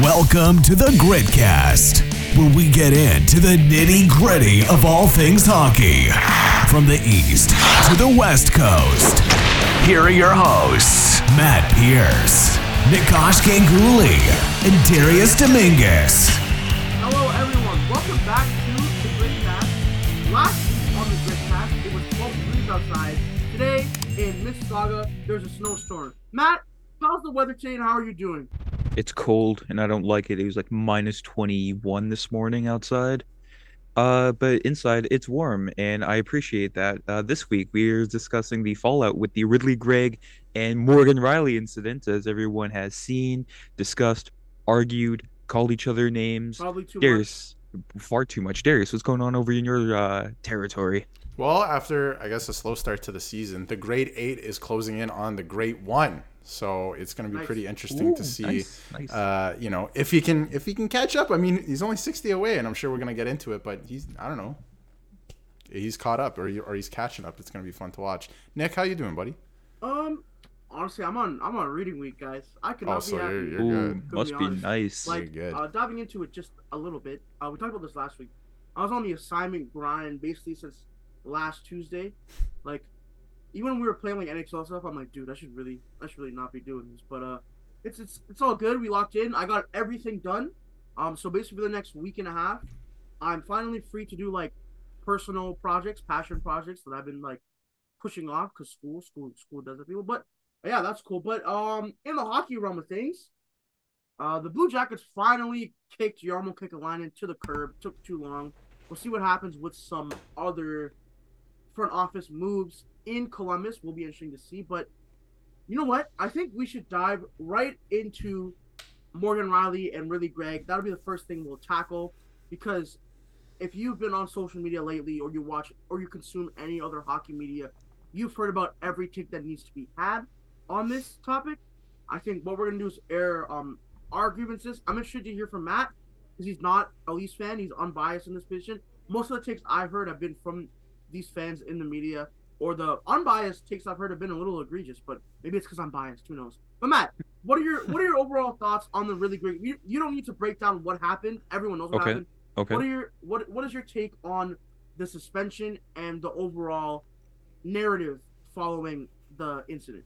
Welcome to the Gritcast, where we get into the nitty-gritty of all things hockey. From the East to the West Coast. Here are your hosts, Matt Pierce, Nikosh Ganguly, and Darius Dominguez. Hello everyone, welcome back to the Gritcast. Last week on the Gritcast, it was 12 degrees outside. Today, in Mississauga, there's a snowstorm. Matt, how's the weather today and how are you doing? It's cold and I don't like it. It was like minus 21 this morning outside. But inside it's warm and I appreciate that. This week we're discussing the fallout with the Ridly Greig and Morgan Rielly incident, as everyone has seen, discussed, argued, called each other names. Probably too Darius, far too much. Darius, what's going on over in your territory? Well, after, I guess, a slow start to the season, the Grade 8 is closing in on the Grade 1. So it's going to be pretty interesting to see, nice. If he can catch up. I mean, he's only 60 away, and I'm sure we're going to get into it. But I don't know, he's caught up or he's catching up. It's going to be fun to watch. Nick, how you doing, buddy? Honestly, I'm on reading week, guys. I could not be happy. You're good. Must be nice. Like, You're good. diving into it just a little bit. We talked about this last week. I was on the assignment grind basically since last Tuesday. Like, even when we were playing like NHL stuff, I'm like, dude, I should really not be doing this. But it's all good. We locked in. I got everything done. So basically for the next week and a half, I'm finally free to do like personal projects, passion projects that I've been like pushing off because school does it, people. But yeah, that's cool. But in the hockey realm of things, the Blue Jackets finally kicked Jarmo Kekalainen to the curb. Took too long. We'll see what happens with some other front office moves in Columbus. Will be interesting to see. But you know what? I think we should dive right into Morgan Rielly and Ridly Greig. That'll be the first thing we'll tackle, because if you've been on social media lately, or you watch or you consume any other hockey media, you've heard about every take that needs to be had on this topic. I think what we're gonna do is air our grievances. I'm interested to hear from Matt, because he's not a Leafs fan. He's unbiased in this position. Most of the takes I've heard have been from these fans in the media, or the unbiased takes I've heard have been a little egregious, but maybe it's because I'm biased. Who knows? But Matt, what are your overall thoughts on the Ridly Greig? You don't need to break down what happened. Everyone knows what happened. Okay. What is your take on the suspension and the overall narrative following the incident?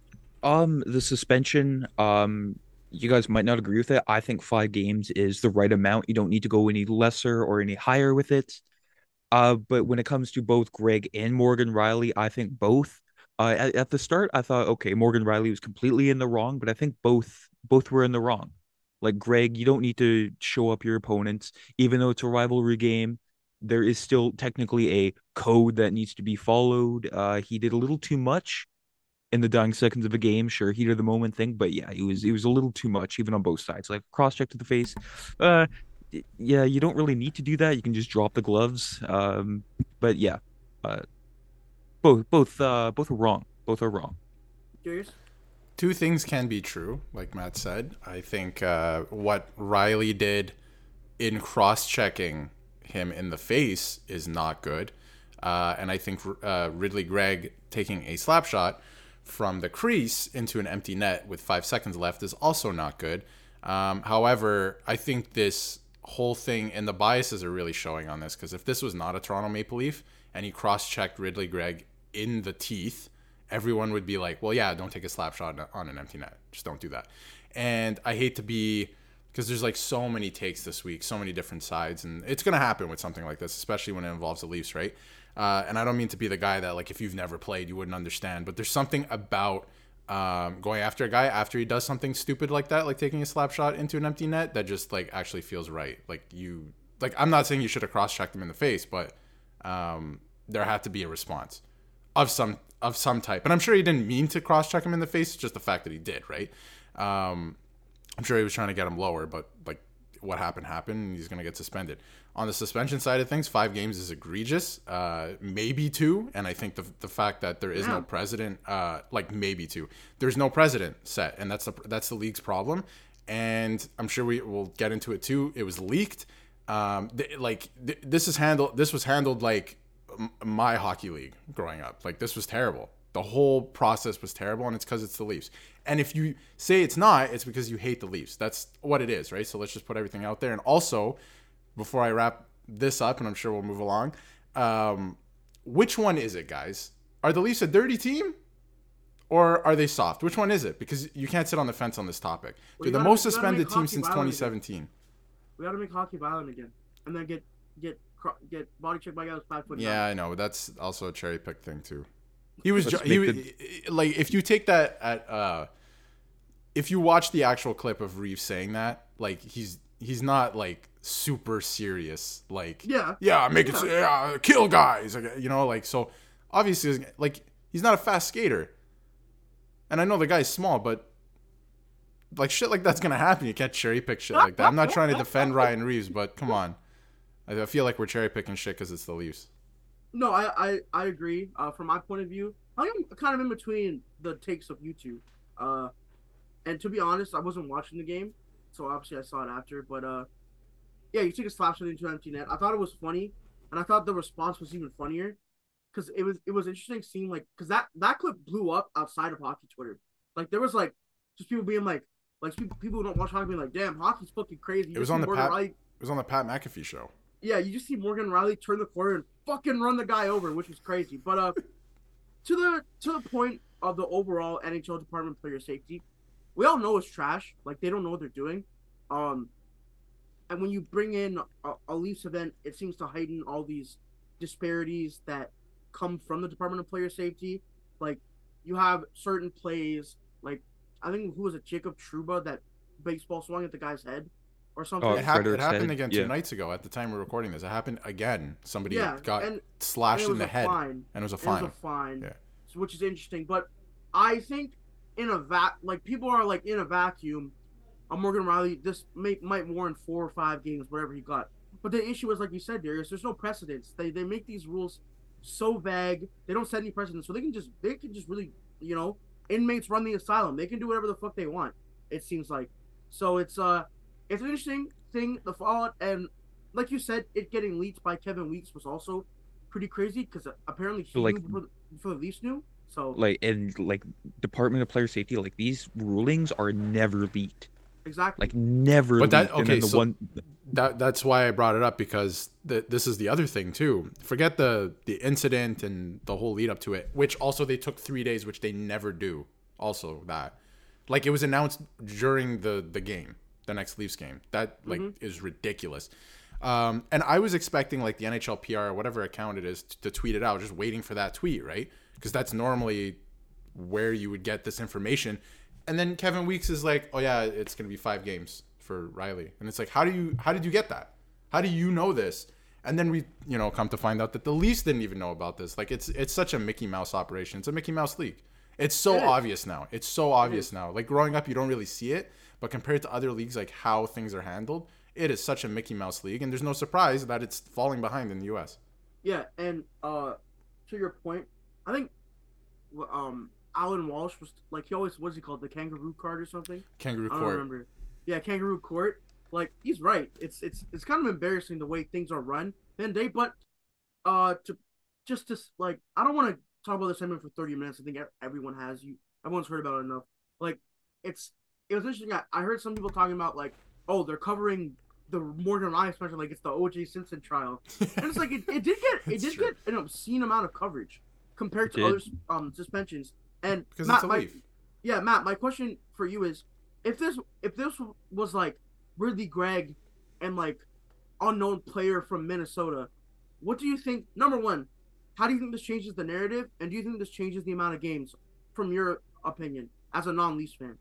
The suspension, you guys might not agree with it. I think 5 games is the right amount. You don't need to go any lesser or any higher with it. But when it comes to both Greig and Morgan Rielly, I think both. At the start, I thought, okay, Morgan Rielly was completely in the wrong, but I think both were in the wrong. Like, Greig, you don't need to show up your opponents, even though it's a rivalry game. There is still technically a code that needs to be followed. He did a little too much in the dying seconds of a game. Sure, heat of the moment thing, but yeah, it was a little too much, even on both sides. Like, cross check to the face. Yeah, you don't really need to do that. You can just drop the gloves. But yeah, both are wrong. Both are wrong. Curious? Two things can be true, like Matt said. I think what Rielly did in cross-checking him in the face is not good. And I think Ridly Greig taking a slap shot from the crease into an empty net with 5 seconds left is also not good. However, I think this whole thing and the biases are really showing on this, because if this was not a Toronto Maple Leaf and he cross-checked Ridly Greig in the teeth, everyone would be like, well, yeah, don't take a slap shot on an empty net. Just don't do that. And I hate to be, because there's like so many takes this week, so many different sides, and it's going to happen with something like this, especially when it involves the Leafs, right? And I don't mean to be the guy that, like, if you've never played, you wouldn't understand, but there's something about going after a guy after he does something stupid like that, like taking a slap shot into an empty net, that just like actually feels right. I'm not saying you should have cross-checked him in the face, but there had to be a response of some type. And I'm sure he didn't mean to cross-check him in the face, just the fact that he did, right? I'm sure he was trying to get him lower, but like what happened, and he's going to get suspended. On the suspension side of things, 5 games is egregious, maybe 2. And I think the fact that there is no precedent, maybe 2. There's no precedent set, and that's the league's problem. And I'm sure we will get into it too. It was leaked. This was handled like my hockey league growing up. Like, this was terrible. The whole process was terrible, and it's because it's the Leafs. And if you say it's not, it's because you hate the Leafs. That's what it is, right? So let's just put everything out there. And also, before I wrap this up, and I'm sure we'll move along, which one is it, guys? Are the Leafs a dirty team? Or are they soft? Which one is it? Because you can't sit on the fence on this topic. They're the most suspended team since 2017. We got to make hockey violent again, and then get body checked by guys 5'9". Yeah, I know. But that's also a cherry pick thing too. He was like, if you take that at if you watch the actual clip of Reeves saying that, like he's not like super serious. Like kill guys. Like so obviously like he's not a fast skater. And I know the guy's small, but like shit like that's gonna happen. You can't cherry pick shit like that. I'm not trying to defend Ryan Reeves, but come on. I feel like we're cherry picking shit because it's the Leafs. No, I agree. From my point of view, I'm kind of in between the takes of you two. And to be honest, I wasn't watching the game, so obviously I saw it after. But yeah, you took a slap shot into an empty net. I thought it was funny, and I thought the response was even funnier. Because it was interesting seeing because that clip blew up outside of hockey Twitter. Like there was just people being like people who don't watch hockey being like, damn, hockey's fucking crazy. It was on the Pat McAfee show. Yeah, you just see Morgan Riley turn the corner and fucking run the guy over, which was crazy. But to the point of the overall NHL department of player safety, we all know it's trash. Like they don't know what they're doing. And when you bring in a Leafs event, it seems to heighten all these disparities that come from the Department of Player Safety. Like you have certain plays, like I think who was it, Jacob Trouba, that baseball swung at the guy's head or something. It happened again 2 nights ago at the time we're recording this. It happened again. Somebody got slashed in the head and it was a fine. Yeah. Which is interesting. But I think in a people are like in a vacuum, Morgan Riley, this might warrant 4 or 5 games, whatever he got. But the issue is, like you said, Darius, there's no precedence. They make these rules so vague. They don't set any precedents, so they can just really, inmates run the asylum. They can do whatever the fuck they want. It seems like. So it's an interesting thing, the fallout, and like you said, it getting leaked by Kevin Weeks was also pretty crazy because apparently he knew before the Leafs knew. So Department of Player Safety, like these rulings are never leaked. Exactly. Like never. But that's why I brought it up, because this is the other thing too. Forget the incident and the whole lead up to it, which also they took 3 days, which they never do. Also that, like it was announced during the game, the next Leafs game. That is ridiculous. And I was expecting like the NHL PR or whatever account it is to tweet it out, just waiting for that tweet, right? Because that's normally where you would get this information. And then Kevin Weeks is like, oh yeah, it's going to be 5 games for Riley. And it's like, how did you get that? How do you know this? And then we, come to find out that the Leafs didn't even know about this. Like it's such a Mickey Mouse operation. It's a Mickey Mouse league. It's so obvious now. It's so obvious now. Like growing up, you don't really see it, but compared to other leagues, like how things are handled, it is such a Mickey Mouse league. And there's no surprise that it's falling behind in the US. Yeah. And, to your point, I think, Alan Walsh was like, what's he called? The kangaroo court or something? Kangaroo court. I don't remember. Yeah, kangaroo court. Like, he's right. It's kind of embarrassing the way things are run. But I don't want to talk about this segment for 30 minutes. I think everyone's heard about it enough. Like, it was interesting. I heard some people talking about like, oh, they're covering the Morgan Riley special like it's the O.J. Simpson trial, and it's like it did get an obscene amount of coverage compared to other suspensions. And because Matt, it's a Leaf. Yeah, Matt, my question for you is, if this was like Ridley Gregg and like unknown player from Minnesota, what do you think? Number one, how do you think this changes the narrative, and do you think this changes the amount of games, from your opinion, as a non-Leafs fan?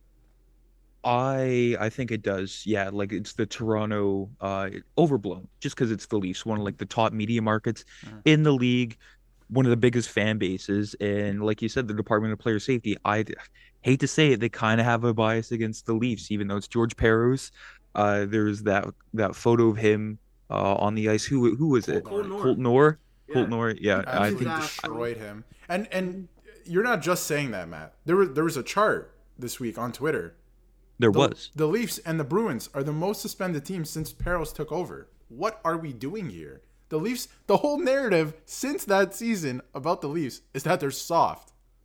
I think it does. Yeah, like it's the Toronto overblown just because it's the Leafs, one of like the top media markets in the league, one of the biggest fan bases, and like you said, the Department of Player Safety. I hate to say it, they kind of have a bias against the Leafs, even though it's George Peros. There's that photo of him on the ice. Who was it? Colton Orr. Colton Orr. Yeah, I think destroyed him. And you're not just saying that, Matt. There was a chart this week on Twitter. The Leafs and the Bruins are the most suspended teams since Peros took over. What are we doing here? The Leafs, the whole narrative since that season about the Leafs is that they're soft.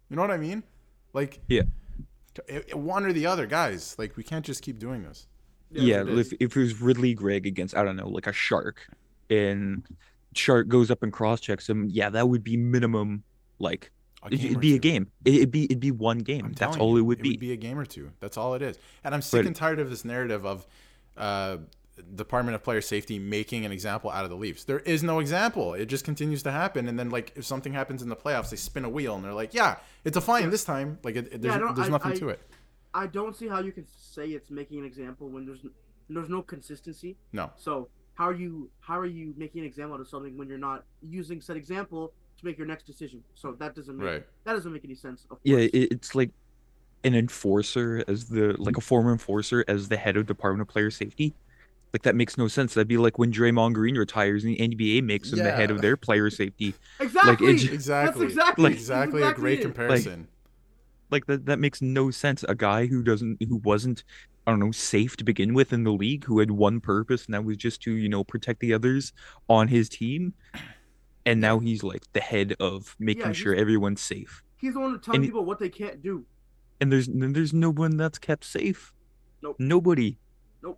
You know what I mean? Like, Yeah. one or the other, guys. Like, we can't just keep doing this. Yeah, it is. if it was Ridley Gregg against, I don't know, like a Shark, and Shark goes up and cross checks him, yeah, that would be minimum, like A game it'd or be a two. game. It'd be one game. I'm That's telling all you, it would it would be. be a game or two. That's all it is. And I'm sick But and tired of this narrative of Department of Player Safety making an example out of the Leafs. There is no example. It just continues to happen. And then, like, if something happens in the playoffs, they spin a wheel and they're like, yeah, it's a fine this time. Like, there's nothing to it. I don't see how you can say it's making an example when there's no consistency. No. So how are you making an example out of something when you're not using said example to make your next decision? So that doesn't make any sense. Of course. yeah, it's like an enforcer as like a former enforcer as the head of Department of Player Safety. Like that makes no sense. That'd be like when Draymond Green retires and the NBA makes him the head of their player safety. Exactly. Like, Exactly. That's exactly Exactly a great comparison. Like that makes no sense. A guy who wasn't, I don't know, safe to begin with in the league, who had one purpose, and that was just to, protect the others on his team. And now he's like the head of making sure everyone's safe. He's the one telling people what they can't do. And there's no one that's kept safe. Nope. Nobody. Nope.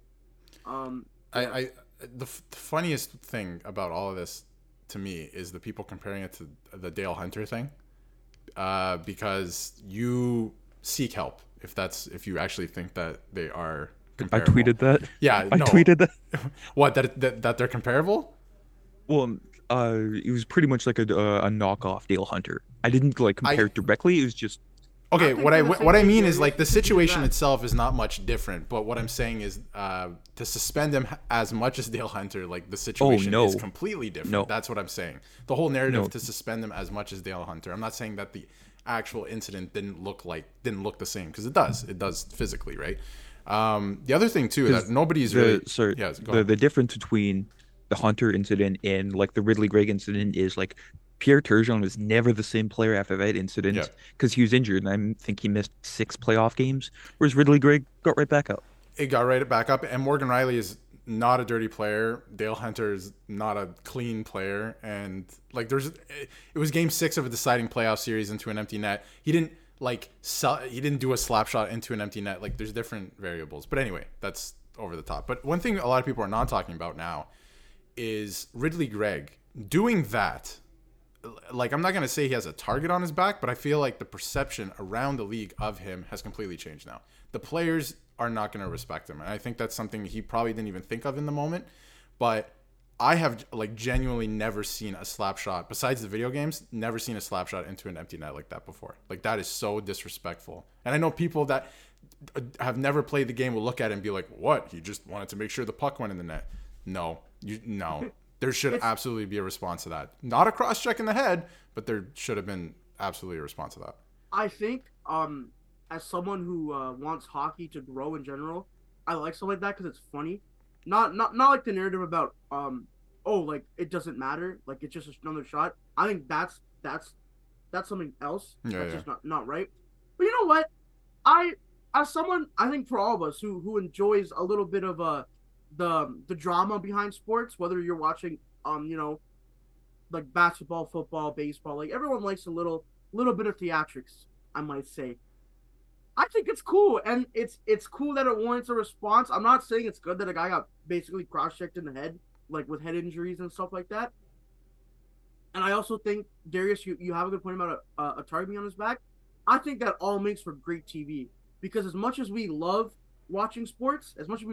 The funniest thing about all of this to me is the people comparing it to the Dale Hunter thing. Because you seek help if you actually think that they are comparable. I tweeted that. Yeah, I tweeted that. What, that they're comparable? Well, it was pretty much like a knockoff Dale Hunter. I didn't like compare it directly. It was just okay. What I mean is, like, the situation itself is not much different, but what I'm saying is to suspend him as much as Dale Hunter, like, the situation is completely different. No. That's what I'm saying. The whole narrative to suspend him as much as Dale Hunter. I'm not saying that the actual incident didn't look the same, because it does physically, right? The other thing too that nobody's the difference between the Hunter incident and like the Ridley Gregg incident is like Pierre Turgeon was never the same player after that incident because he was injured, and I think he missed 6 playoff games, whereas Ridley Gregg got right back up. It got right back up, and Morgan Rielly is not a dirty player. Dale Hunter is not a clean player, and like it was Game 6 of a deciding playoff series into an empty net. He didn't do a slap shot into an empty net. Like, there's different variables, but anyway, that's over the top. But one thing a lot of people are not talking about now is Ridley Gregg doing that. Like, I'm not going to say he has a target on his back, but I feel like the perception around the league of him has completely changed now. The players are not going to respect him, and I think that's something he probably didn't even think of in the moment. But I have, like, genuinely never seen a slap shot, besides the video games, never seen a slap shot into an empty net like that before. Like, that is so disrespectful. And I know people that have never played the game will look at it and be like, what? He just wanted to make sure the puck went in the net. No. There should absolutely be a response to that. Not a cross check in the head, but there should have been absolutely a response to that. I think, as someone who wants hockey to grow in general, I like stuff like that because it's funny. Not like the narrative about like it doesn't matter, like it's just another shot. I think that's something else. That's just not right. But you know what? As someone, I think for all of us who enjoys a little bit of the drama behind sports, whether you're watching like basketball, football, baseball, like everyone likes a little bit of theatrics, I might say. I think it's cool, and it's cool that it warrants a response. I'm not saying it's good that a guy got basically cross-checked in the head, like with head injuries and stuff like that. And I also think, Darius, you have a good point about a target being on his back. I think that all makes for great TV, because as much as we love watching sports,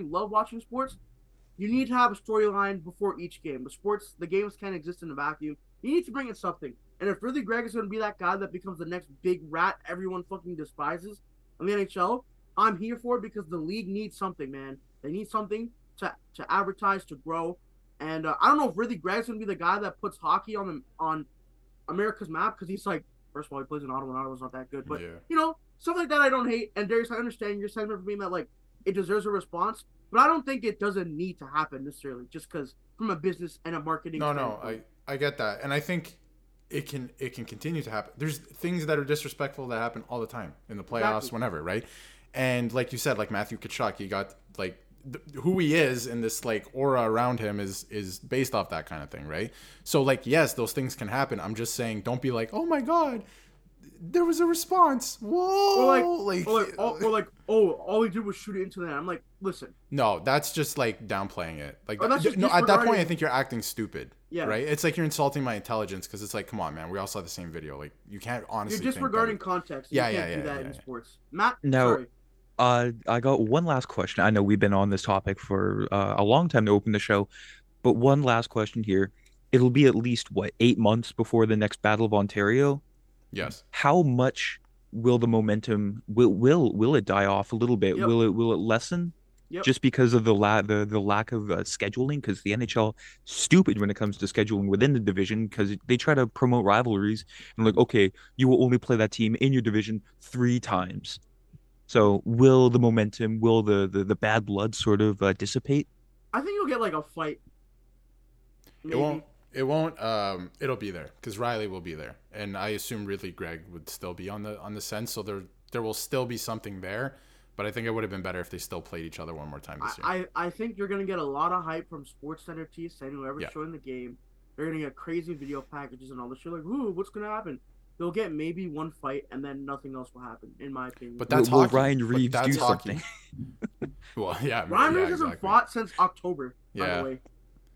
you need to have a storyline before each game. The games can't exist in a vacuum. You need to bring in something. And if Ridley Gregg is going to be that guy that becomes the next big rat everyone fucking despises in the NHL, I'm here for it, because the league needs something, man. They need something to advertise, to grow. And I don't know if Ridley Gregg's going to be the guy that puts hockey on America's map, because he's like, first of all, he plays in Ottawa, and Ottawa's not that good. But, stuff like that I don't hate. And Darius, I understand your sentiment for being that, like, it deserves a response. But I don't think it doesn't need to happen necessarily, just because from a business and a marketing standpoint. I get that. And I think it can continue to happen. There's things that are disrespectful that happen all the time in the playoffs, whenever, right? And like you said, like Matthew Tkachuk, he got, like, who he is and this, like, aura around him is based off that kind of thing, right? So, like, yes, those things can happen. I'm just saying, don't be like, oh my God, there was a response. Whoa, all he did was shoot it into the net. I'm like, listen. No, that's just like downplaying it. Like, that's just no, at that point, I disregarding- think you're acting stupid. Yeah. Right? It's like you're insulting my intelligence because it's like, come on, man, we all saw the same video. Like, you can't honestly. You're disregarding think that context. Yeah, You can't yeah, do that yeah, in yeah. sports. Matt, Now, sorry. I got one last question. I know we've been on this topic for a long time to open the show, but one last question here. It'll be at least what, 8 months before the next Battle of Ontario. Yes. How much will the momentum will it die off a little bit? Yep. Will it lessen? Yep. Just because of the lack of scheduling, because the NHL stupid when it comes to scheduling within the division, because they try to promote rivalries and like, okay, you will only play that team in your division 3 times. So will the momentum, will the bad blood sort of dissipate? I think you'll get like a fight. It won't. It won't. It'll be there because Riley will be there, and I assume really Greg would still be on the Sens, so there will still be something there. But I think it would have been better if they still played each other one more time this year. I think you're gonna get a lot of hype from SportsCenter TSN, whoever's Yeah. showing the game. They're gonna get crazy video packages and all this shit. Like, ooh, what's gonna happen? They'll get maybe one fight, and then nothing else will happen, in my opinion. But that's Will hockey. Ryan But Reeves that's do hockey. something? Well, yeah. Ryan yeah, Reeves hasn't exactly. fought since October. By Yeah. the way.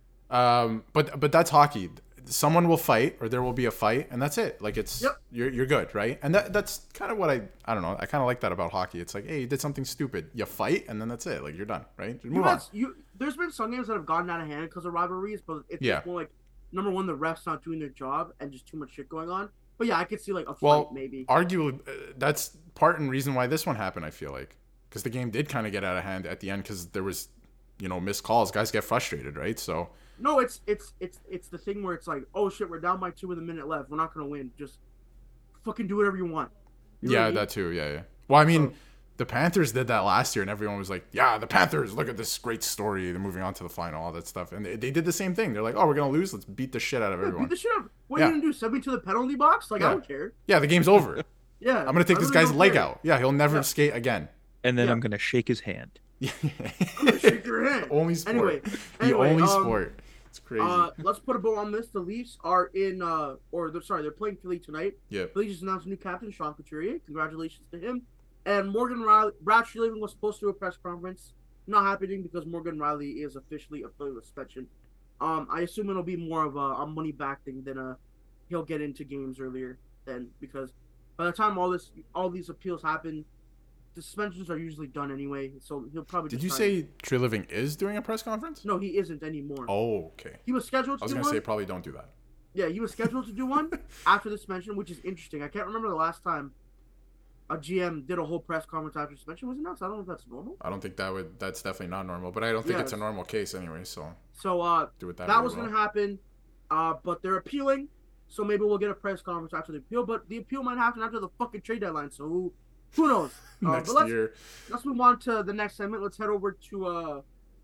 But that's hockey. Someone will fight, or there will be a fight, and that's it. Like it's Yep. you're good, right? And that's kind of what I don't know. I kind of like that about hockey. It's like, hey, you did something stupid, you fight, and then that's it. Like you're done, right? Just move on. There's been some games that have gotten out of hand because of rivalries, but it's Yeah. just more like, number one, the refs not doing their job and just too much shit going on. But yeah, I could see like a fight Well, maybe. arguably, that's part and reason why this one happened. I feel like because the game did kind of get out of hand at the end because there was, missed calls. Guys get frustrated, right? So No, it's the thing where it's like, oh shit, we're down by 2 with a minute left. We're not gonna win. Just fucking do whatever you want. You know what yeah, I mean? that too. Yeah. Well, I mean, So- the Panthers did that last year, and everyone was like, "Yeah, the Panthers! Look at this great story. They're moving on to the final, all that stuff." And they did the same thing. They're like, "Oh, we're gonna lose. Let's beat the shit out of Yeah, everyone." beat the shit out. What Yeah. are you gonna do? Send me to the penalty box? Like Yeah. I don't care. Yeah, the game's over. Yeah, I'm gonna take I this really guy's don't leg care. out. Yeah, he'll never Yeah. skate again. And then Yeah. I'm gonna shake his hand. I'm gonna shake your hand. Only sport. Anyway, the only sport. It's crazy. Let's put a bow on this. The Leafs are they're playing Philly tonight. Yeah. Philly just announced a new captain, Sean Couturier. Congratulations to him. And Brad Shilling was supposed to do a press conference. Not happening because Morgan Riley is officially a Philly suspension. I assume it'll be more of a money back thing than he'll get into games earlier then, because by the time all these appeals happen, the suspensions are usually done anyway. So he'll probably. Did just you sign- say Tree Living is doing a press conference? No, he isn't anymore. Oh, okay. He was scheduled I to was do gonna one. say probably don't do that. Yeah, he was scheduled to do one after the suspension, which is interesting. I can't remember the last time a GM did a whole press conference after suspension was announced. I don't know if that's normal. I don't think that's definitely not normal, but I don't think Yeah, it's a normal case anyway. So So do it that. that way was well. going to happen, but they're appealing, so maybe we'll get a press conference after the appeal. But the appeal might happen after the fucking trade deadline, so who knows? Next but year. let's move on to the next segment. Let's head over to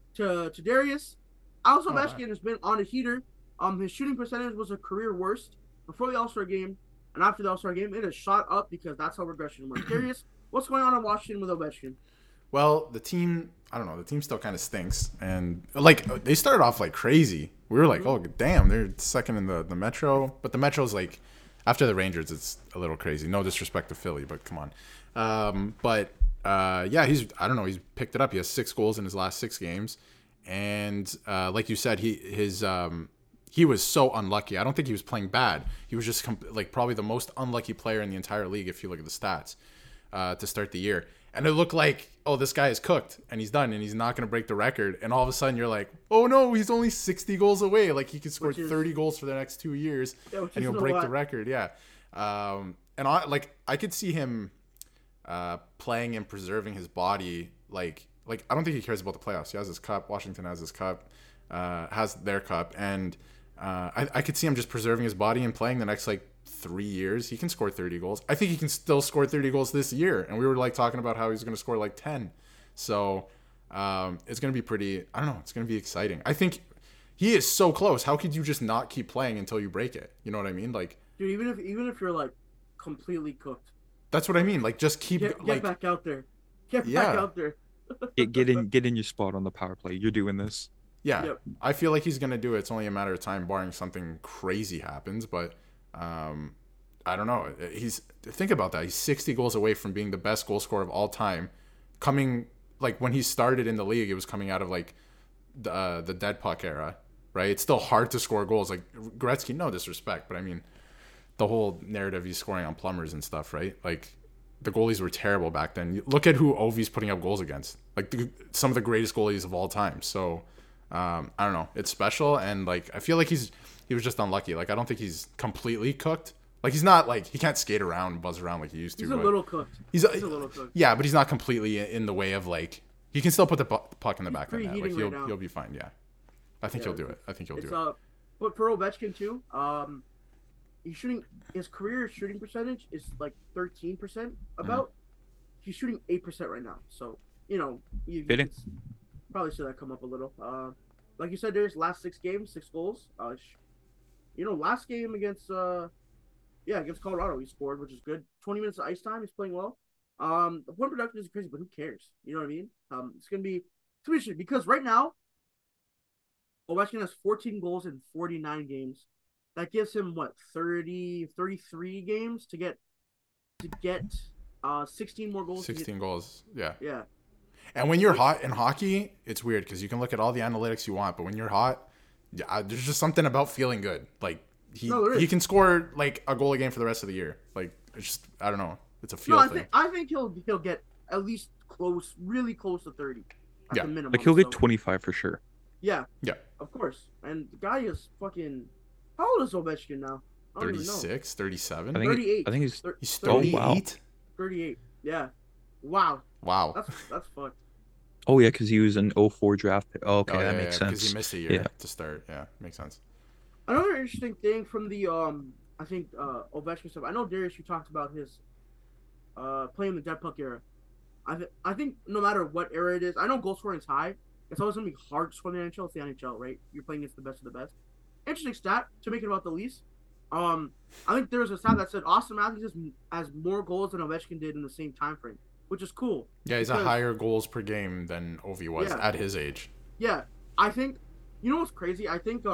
Darius. Alex All right. Ovechkin has been on a heater. His shooting percentage was a career worst before the All-Star game, and after the All-Star game, it has shot up because that's how regression works. Darius, what's going on in Washington with Ovechkin? Well, the team, I don't know, the team still kind of stinks. And, like, they started off like crazy. We were like, oh, damn, they're second in the Metro. But the Metro's like, after the Rangers, it's a little crazy. No disrespect to Philly, but come on. Yeah, he's picked it up. He has 6 goals in his last 6 games. And like you said, he was so unlucky. I don't think he was playing bad. He was just probably the most unlucky player in the entire league if you look at the stats to start the year. And it looked like, oh, this guy is cooked and he's done and he's not going to break the record. And all of a sudden you're like, oh no, he's only 60 goals away. Like he could score Which is- 30 goals for the next 2 years which and he'll isn't a break the lot. record. Yeah. And I could see him playing and preserving his body. Like I don't think he cares about the playoffs. He has his cup. Washington has his cup, has their cup. And I could see him just preserving his body and playing the next 3 years. He can score 30 goals. I think he can still score 30 goals this year. And we were talking about how he's going to score 10. So it's going to be pretty, I don't know, it's going to be exciting. I think he is so close. How could you just not keep playing until you break it? You know what I mean? Dude, even if you're completely cooked, That's what I mean. Just keep get back out there. Get Yeah. back out there. Get in your spot on the power play. You're doing this. Yeah, Yep. I feel like he's gonna do it. It's only a matter of time, barring something crazy happens. But I don't know. Think about that. He's 60 goals away from being the best goal scorer of all time. Coming like when he started in the league, it was coming out of like the dead puck era, right? It's still hard to score goals. Like Gretzky, no disrespect, but I mean, the whole narrative he's scoring on plumbers and stuff, right? Like the goalies were terrible back then. Look at who Ovi's putting up goals against. Like some of the greatest goalies of all time. So I don't know. It's special, and like I feel like he was just unlucky. Like I don't think he's completely cooked. Like he's not like he can't skate around, buzz around like he used to. He's a little cooked. He's a little cooked. Yeah, but he's not completely in the way of like he can still put the puck in the back of the net. Like he'll be fine. Yeah, I think he'll do it. I think he'll do it. But for Ovechkin too, he's shooting. His career shooting percentage is like 13%. About he's shooting 8% right now. So you can probably see that come up a little. Like you said, there's last 6 games, 6 goals. Last game against Colorado, he scored, which is good. 20 minutes of ice time, he's playing well. The point production is crazy, but who cares? You know what I mean? It's gonna be interesting because right now, Ovechkin has 14 goals in 49 games. That gives him 33 games to get 16 more goals. 16 goals, yeah. Yeah. And when you're hot in hockey, it's weird because you can look at all the analytics you want, but when you're hot, there's just something about feeling good. Like he can score like a goal a game for the rest of the year. Like it's just I don't know. It's a feel thing. I think he'll get at least really close to 30 at the minimum. Like he'll get 25 for sure. Yeah. Yeah. Of course. And the guy is fucking. How old is Ovechkin now? 36, 37? 38. I think he's 38. wow. 38. Yeah. Wow. That's fucked. Oh yeah, because he was an 04 draft pick. Oh, okay, that makes sense. Because he missed a year to start. Yeah, makes sense. Another interesting thing from the I think Ovechkin stuff. I know Darius, you talked about his playing the dead puck era. I think no matter what era it is, I know goal scoring is high. It's always gonna be hard to score in the NHL. It's the NHL, right? You're playing against the best of the best. Interesting stat to make it about the Leafs. I think there was a stat that said Austin Matthews has more goals than Ovechkin did in the same time frame, which is cool. Yeah, he's a higher goals per game than Ovi was at his age. Yeah, I think what's crazy. I think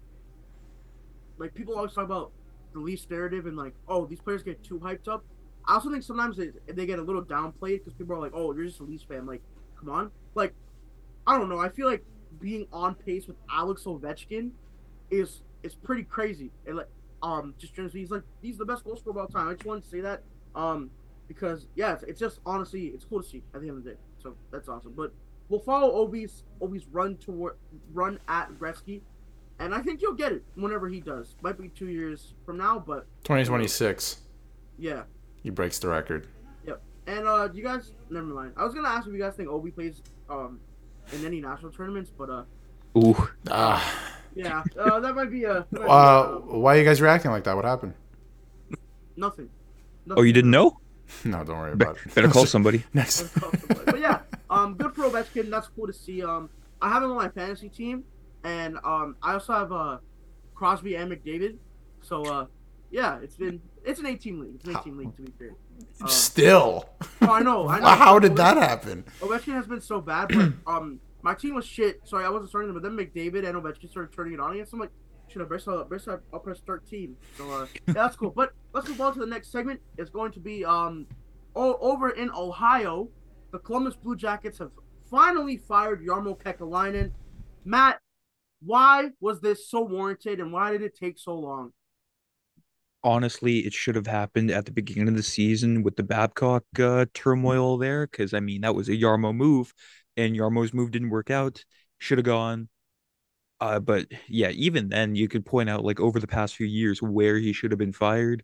like people always talk about the Leafs narrative and like, oh, these players get too hyped up. I also think sometimes they get a little downplayed because people are like, oh, you're just a Leafs fan. Like, come on. Like, I don't know. I feel like being on pace with Alex Ovechkin is pretty crazy. And like, just he's the best goal scorer of all time. I just wanted to say that, because it's just honestly it's cool to see at the end of the day. So that's awesome. But we'll follow Ovi's run at Gretzky, and I think he'll get it whenever he does. Might be 2 years from now, but 2026. Yeah. He breaks the record. Yep. And you guys, never mind. I was gonna ask if you guys think Ovi plays in any national tournaments, but ooh. Yeah, that might be a. Why are you guys reacting like that? What happened? Nothing. Oh, you didn't know? No, don't worry about it. Better call somebody. Next. But yeah, good for Ovechkin. That's cool to see. I have him on my fantasy team, and I also have Crosby and McDavid. So yeah, it's an 18 league. It's an 18 league to be fair. Still. Oh, I know. How did that happen? Ovechkin has been so bad, but my team was shit. Sorry, I wasn't starting them, but then McDavid and Ovechkin started turning it on against. I'm like, should I I'll press start team. So yeah, that's cool. But let's move on to the next segment. It's going to be over in Ohio, the Columbus Blue Jackets have finally fired Jarmo Kekalainen. Matt, why was this so warranted, and why did it take so long? Honestly, it should have happened at the beginning of the season with the Babcock turmoil there, because I mean that was a Jarmo move, and Yarmo's move didn't work out. Should have gone. But yeah, even then, you could point out like over the past few years where he should have been fired.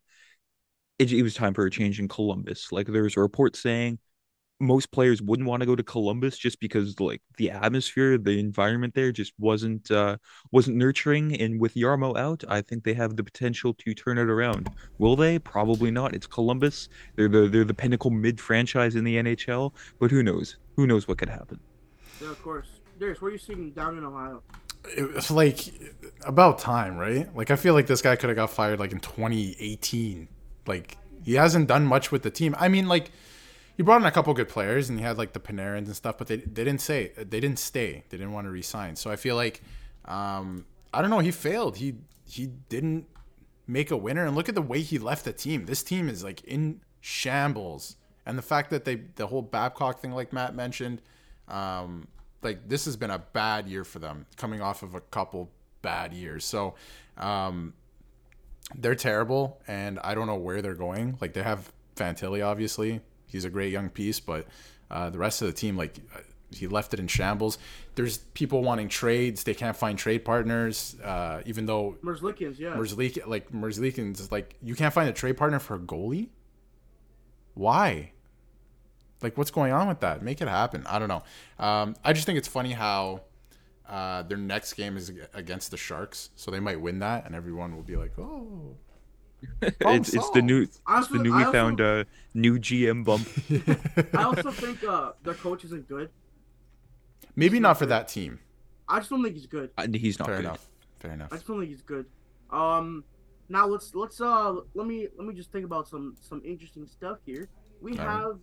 It was time for a change in Columbus. Like there's a report saying most players wouldn't want to go to Columbus just because like the atmosphere, the environment there just wasn't nurturing. And with Yarmo out, I think they have the potential to turn it around. Will they? Probably not. It's Columbus. They're the pinnacle mid franchise in the NHL. But who knows? Who knows what could happen? Yeah, of course. Darius, where are you seeing down in Ohio? It was like about time, right? Like I feel like this guy could have got fired like in 2018. Like he hasn't done much with the team. I mean, like he brought in a couple good players and he had like the Panarins and stuff, but they didn't stay. They didn't want to re-sign. So I feel like I don't know. He failed. He didn't make a winner. And look at the way he left the team. This team is like in shambles. And the fact that the whole Babcock thing, like Matt mentioned, like this has been a bad year for them, coming off of a couple bad years. So they're terrible, and I don't know where they're going. Like they have Fantilli, obviously. He's a great young piece, but the rest of the team, like he left it in shambles. There's people wanting trades. They can't find trade partners, even though Merzlikins, yeah. Merzlikins, like you can't find a trade partner for a goalie? Why? Like, what's going on with that? Make it happen. I don't know. I just think it's funny how their next game is against the Sharks, so they might win that, and everyone will be like, "Oh, it's the new new GM bump. I also think their coach isn't good. Maybe not for that team. I just don't think he's good. He's not Fair good. enough. Fair enough. I just don't think he's good. Now let me just think about some interesting stuff here. We have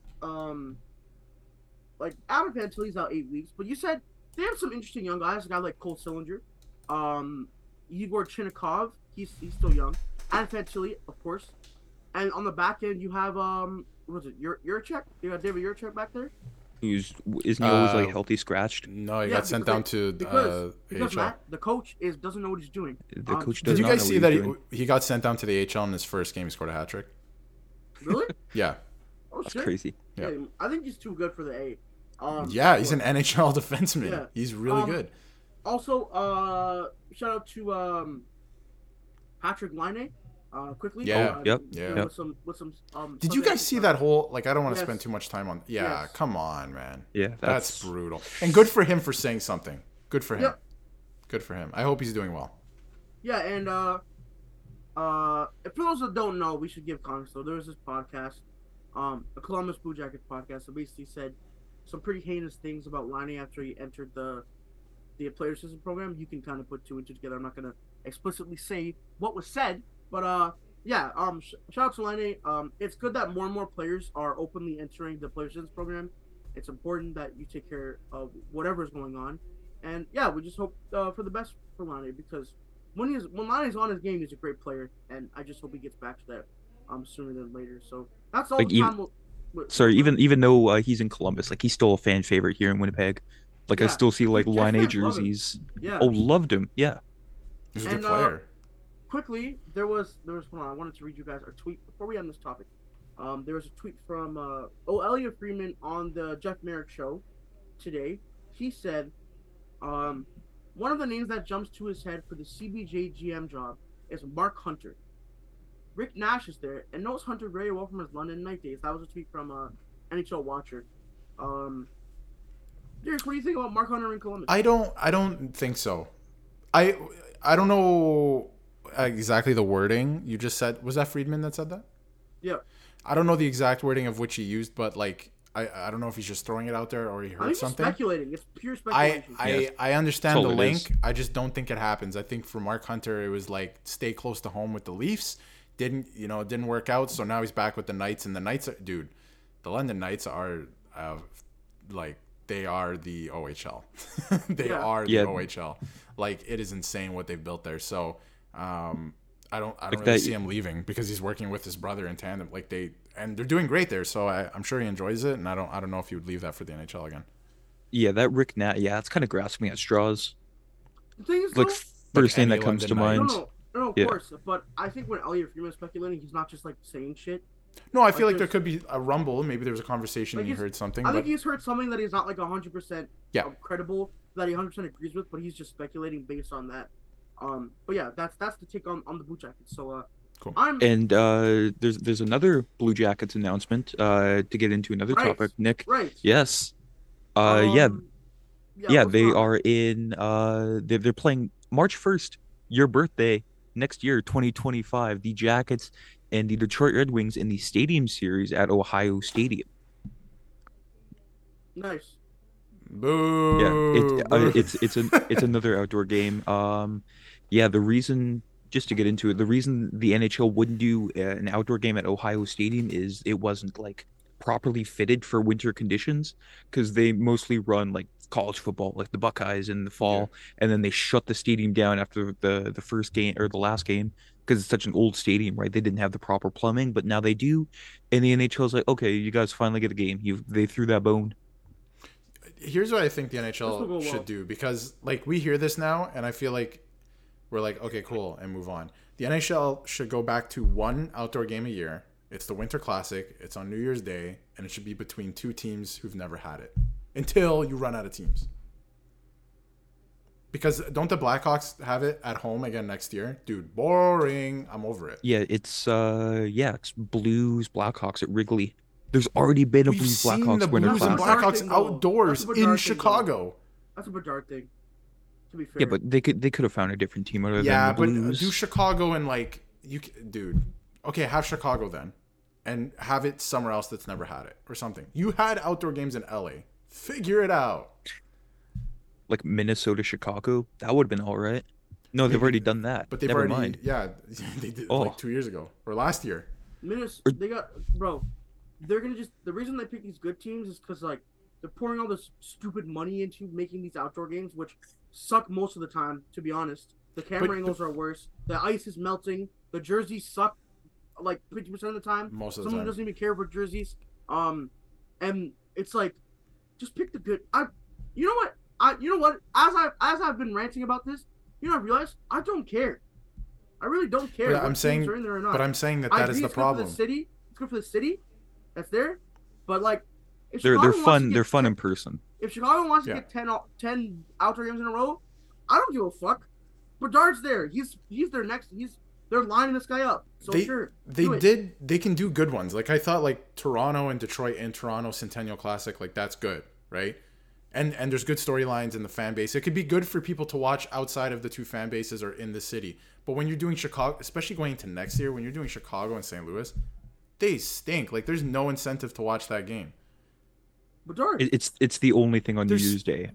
like Adam Fantilli's out 8 weeks, but you said they have some interesting young guys. A guy like Cole Sillinger, Igor Chinnikov, he's still young. Adam Fantilli, of course, and on the back end you have what was it Yurchek? You got David Yurchek back there. Isn't he always like healthy scratched? No, he got sent down to because AHL. Matt, the coach doesn't know what he's doing. The coach Did does you not guys know see what that he's doing. he got sent down to the AHL in his first game? He scored a hat trick. Really? Yeah. Oh That's shit! crazy. Yeah. I think he's too good for the A. Yeah, he's an NHL defenseman. Yeah. He's really good. Also, shout out to Patrick Laine. Quickly. Yeah. Yep. Yeah. With some. Did you guys see that whole, like, I don't want to Yes. spend too much time on, yeah, Yes. come on, man. Yeah, That's brutal. And good for him for saying something. Good for him. Yep. Good for him. I hope he's doing well. Yeah, and for those that don't know, we should give context. So there was this podcast, a Columbus Blue Jackets podcast, that basically said some pretty heinous things about Laine after he entered the player assistance program. You can kind of put two and two together. I'm not gonna explicitly say what was said, but yeah. Shout out to Laine. It's good that more and more players are openly entering the player assistance program. It's important that you take care of whatever is going on, and yeah, we just hope for the best for Laine, because when Laine's on his game, he's a great player, and I just hope he gets back to that sooner than later. So that's all Like, the time. Sorry, even though he's in Columbus, like he's still a fan favorite here in Winnipeg. Like I Yeah. still see like Jets Line A fans love him. jerseys. Yeah. Oh, loved him. Yeah. He's a And, good player. Quickly, there was hold on, I wanted to read you guys a tweet before we end this topic. There was a tweet from Elliot Freeman on the Jeff Merrick show today. He said, one of the names that jumps to his head for the CBJ GM job is Mark Hunter. Rick Nash is there and knows Hunter very well from his London night days. That was a tweet from NHL Watcher. Derek, what do you think about Mark Hunter in Columbus? I don't think so. I don't know exactly the wording you just said. Was that Friedman that said that? Yeah. I don't know the exact wording of which he used, but like I don't know if he's just throwing it out there or he I heard think something. he's speculating. It's pure speculation. I understand That's the all it link. is. I just don't think it happens. I think for Mark Hunter, it was like stay close to home with the Leafs. Didn't work out. So now he's back with the Knights, and the Knights, the London Knights are like they are the OHL. They are the OHL. Like it is insane what they've built there. So I don't really see him leaving because he's working with his brother in tandem. Like they're doing great there. So I'm sure he enjoys it, and I don't know if he would leave that for the NHL again. Yeah, that Rick Nat. Yeah, it's kind of grasping at straws. The thing is, Like though, first thing any that comes to London mind. No, of Yeah. course. But I think when Elliot Freeman is speculating, he's not just like saying shit. No, I feel Like, like there could be a rumble. Maybe there was a conversation Like and he he's- heard something. I But think he's heard something that he's not like 100% Yeah. credible, that he 100% agrees with, but he's just speculating based on that. But yeah, that's the take on the Blue Jackets. So Cool. And there's another Blue Jackets announcement to get into another Right. topic, Nick. right. Yes. Yeah, what's They going on? are in they're playing March 1st, your birthday, next year, 2025, the Jackets and the Detroit Red Wings in the Stadium Series at Ohio Stadium. Nice. boo. Yeah, it's another outdoor game. Yeah, the reason, just to get into it, the reason the NHL wouldn't do an outdoor game at Ohio Stadium is it wasn't like properly fitted for winter conditions, because they mostly run like college football, like the Buckeyes in the fall, and then they shut the stadium down after the first game or the last game because it's such an old stadium, right? They didn't have the proper plumbing, but now they do. And the NHL's like, okay, you guys finally get a game. They threw that bone. Here's what I think the This will go NHL should well. do, because like we hear this now and I feel like we're like, okay, cool, and move on. The NHL should go back to one outdoor game a year. It's the Winter Classic. It's on New Year's Day, and it should be between two teams who've never had it until you run out of teams. Because don't the Blackhawks have it at home again next year? Dude, boring. I'm over it. Yeah, it's Blues Blackhawks at Wrigley. There's already been a We've Blues seen Blackhawks the Winter Blues and Classic. Blackhawks Thing, though. outdoors That's a Bedard in thing, though. Chicago. That's a Bedard thing. To be fair. Yeah, but they could have found a different team other Yeah, than the but Blues. do Chicago and like dude. Okay, have Chicago then, and have it somewhere else that's never had it or something. You had outdoor games in LA. Figure it out. Like Minnesota, Chicago, that would have been all right. No, they've already done that. But they've Never already, mind. yeah, they did Oh. like 2 years ago or last year. They got, bro. They're gonna just, the reason they pick these good teams is because like they're pouring all this stupid money into making these outdoor games, which suck most of the time. To be honest, the camera angles are worse. The ice is melting. The jerseys suck like 50% of the time. Most of the Someone time. doesn't even care for jerseys. And it's like, just pick the good. You know what? As I've been ranting about this, I realized I don't care. I really don't care. But what I'm teams saying, are in there or not. but I'm saying that I that is agree the it's good for problem. the city. It's good for the city. That's there. But like, if They're Chicago wants to fun. get They're fun 10 in person. If Chicago wants to Yeah. get 10 outdoor games in a row, I don't give a fuck. Bedard's there. He's their next. They're lining this guy up. So sure, do it. They can do good ones. Like I thought like Toronto and Detroit and Toronto Centennial Classic, like that's good, right? And there's good storylines in the fan base. It could be good for people to watch outside of the two fan bases or in the city. But when you're doing Chicago, especially going into next year, when you're doing Chicago and St. Louis, they stink. Like there's no incentive to watch that game. Bedard. It's the only thing on New There's- Year's Day.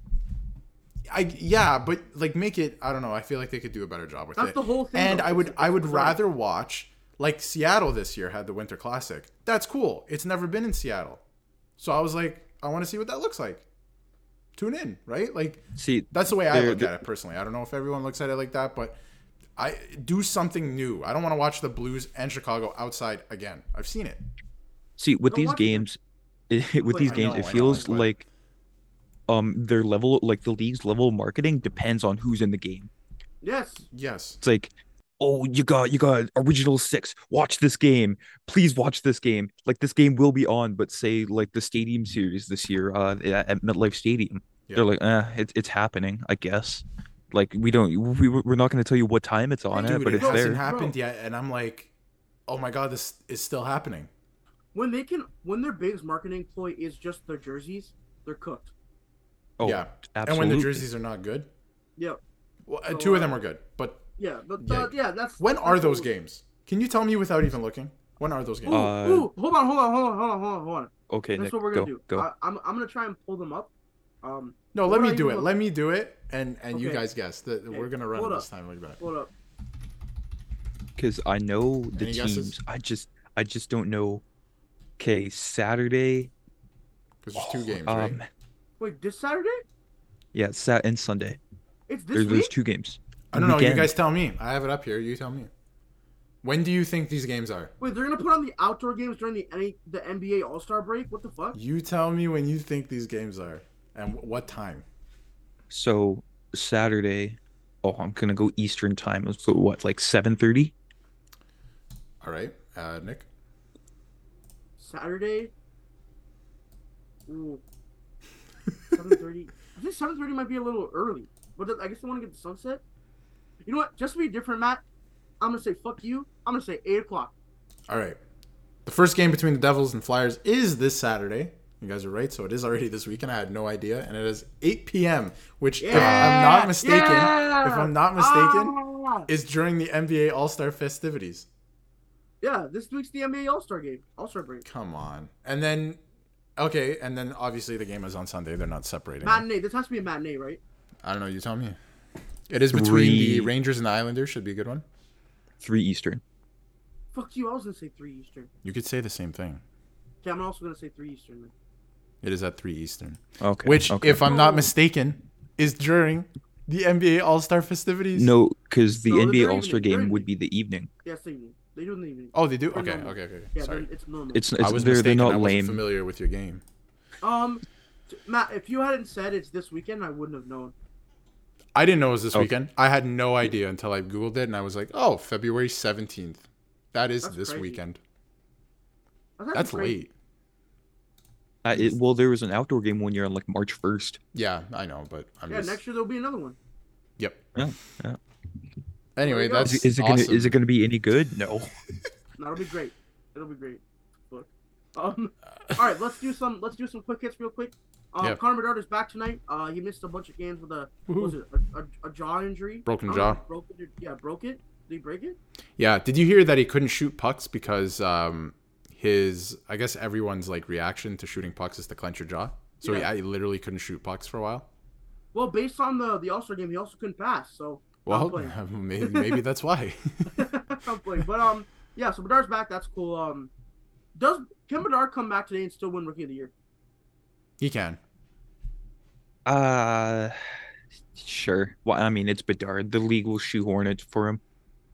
But like make it. I don't know. I feel like they could do a better job with That's it. the whole thing, And though. I would It's rather watch like Seattle this year had the Winter Classic. That's cool. It's never been in Seattle, so I was like, I want to see what that looks like. Tune in, right? Like See, that's the way I they're- look at it personally. I don't know if everyone looks at it like that, but I do something new. I don't want to watch the Blues and Chicago outside again. I've seen it. See, with Go these watch it then. games, with these I games, know, it I know, feels but- like their level, like the league's level of marketing depends on who's in the game. Yes. Yes. It's like, oh, you got original six. Watch this game. Please watch this game. Like this game will be on, but say like the Stadium Series this year at MetLife Stadium, Yeah. they're like, it's happening, I guess. Like we're not going to tell you what time it's on Dude, it, but it it's hasn't there. happened yet, and I'm like, oh my god, this is still happening. When their biggest marketing ploy is just their jerseys, they're cooked. Oh, yeah. absolutely. And when the jerseys are not good, Yep. well, So, two of them were good, but Yeah, but Yeah. that's. when that's are the those whole- games? Can you tell me without even looking? When are those games? Ooh, hold on. Okay, That's Nick, what we're gonna do. go. I'm gonna try and pull them up. No, what let are me you do it. looking- Let me do it, and you Okay. guys guess. That Okay, we're gonna run hold it up. this time like that. Hold up. Because I know the Any teams. guesses? I just don't know. Okay, Saturday. Because there's two games, right? Wait, this Saturday? Yeah, Sat and Sunday. It's this There's week. two games. I don't know. You Weekend. guys tell me. I have it up here. You tell me. When do you think these games are? Wait, they're gonna put on the outdoor games during the NBA All Star break. What the fuck? You tell me when you think these games are, and what time. So Saturday. Oh, I'm gonna go Eastern time. So what, like 7:30? All right, Nick. Saturday. Ooh. 7:30. I think 7:30 might be a little early, but I guess they want to get the sunset. You know what? Just to be different, Matt, I'm gonna say fuck you. I'm gonna say 8 o'clock. All right. The first game between the Devils and Flyers is this Saturday. You guys are right. So it is already this weekend. I had no idea, and it is 8 p.m. Which, if I'm not mistaken, Ah! is during the NBA All-Star festivities. Yeah, this week's the NBA All Star game, All Star break. Come on. And then, okay, and then obviously the game is on Sunday. They're not separating them. Matinee. This has to be a matinee, right? I don't know. You tell me. It is between Three. the Rangers and the Islanders. Should be a good one. 3 Eastern. Fuck you. I was gonna say 3 Eastern. You could say the same thing. Okay, I'm also gonna say 3 Eastern. Then. It is at 3 Eastern. Okay. Which, okay. if I'm not Oh. mistaken, is during The NBA All-Star festivities? No, because the No, NBA they're All-Star evening. They're game would evening. be the evening. Yes, they do in the evening. Oh, they do? They're Okay, normal. okay. Yeah, Sorry. it's normal. It's I was they're mistaken. not I wasn't lame. familiar with your game. Matt, if you hadn't said it's this weekend, I wouldn't have known. I didn't know it was this Oh. weekend. I had no idea until I Googled it, and I was like, oh, February 17th. That is That's this crazy. weekend. Actually That's crazy. late. Well, there was an outdoor game one year on like March 1st. Yeah, I know, but I'm Yeah, just... next year there'll be another one. Yep. Yeah. Anyway, There you go. that's Is it awesome. gonna be any good? No. That'll be great. It'll be great. Look. All right, let's do some quick hits real quick. Yeah. Connor Bedard is back tonight. He missed a bunch of games with what was it a jaw injury? Broken I don't know jaw. if he broke it. Broke it. Did he break it? Yeah, did you hear that he couldn't shoot pucks because his, I guess everyone's like reaction to shooting pucks is to clench your jaw. So Yeah. he literally couldn't shoot pucks for a while. Well, based on the All-Star game, he also couldn't pass. So I'm Well, playing. maybe that's why. I'm playing. But yeah. So Bedard's back. That's cool. Can Bedard come back today and still win Rookie of the Year? He can. Sure. Well, I mean, it's Bedard. The league will shoehorn it for him.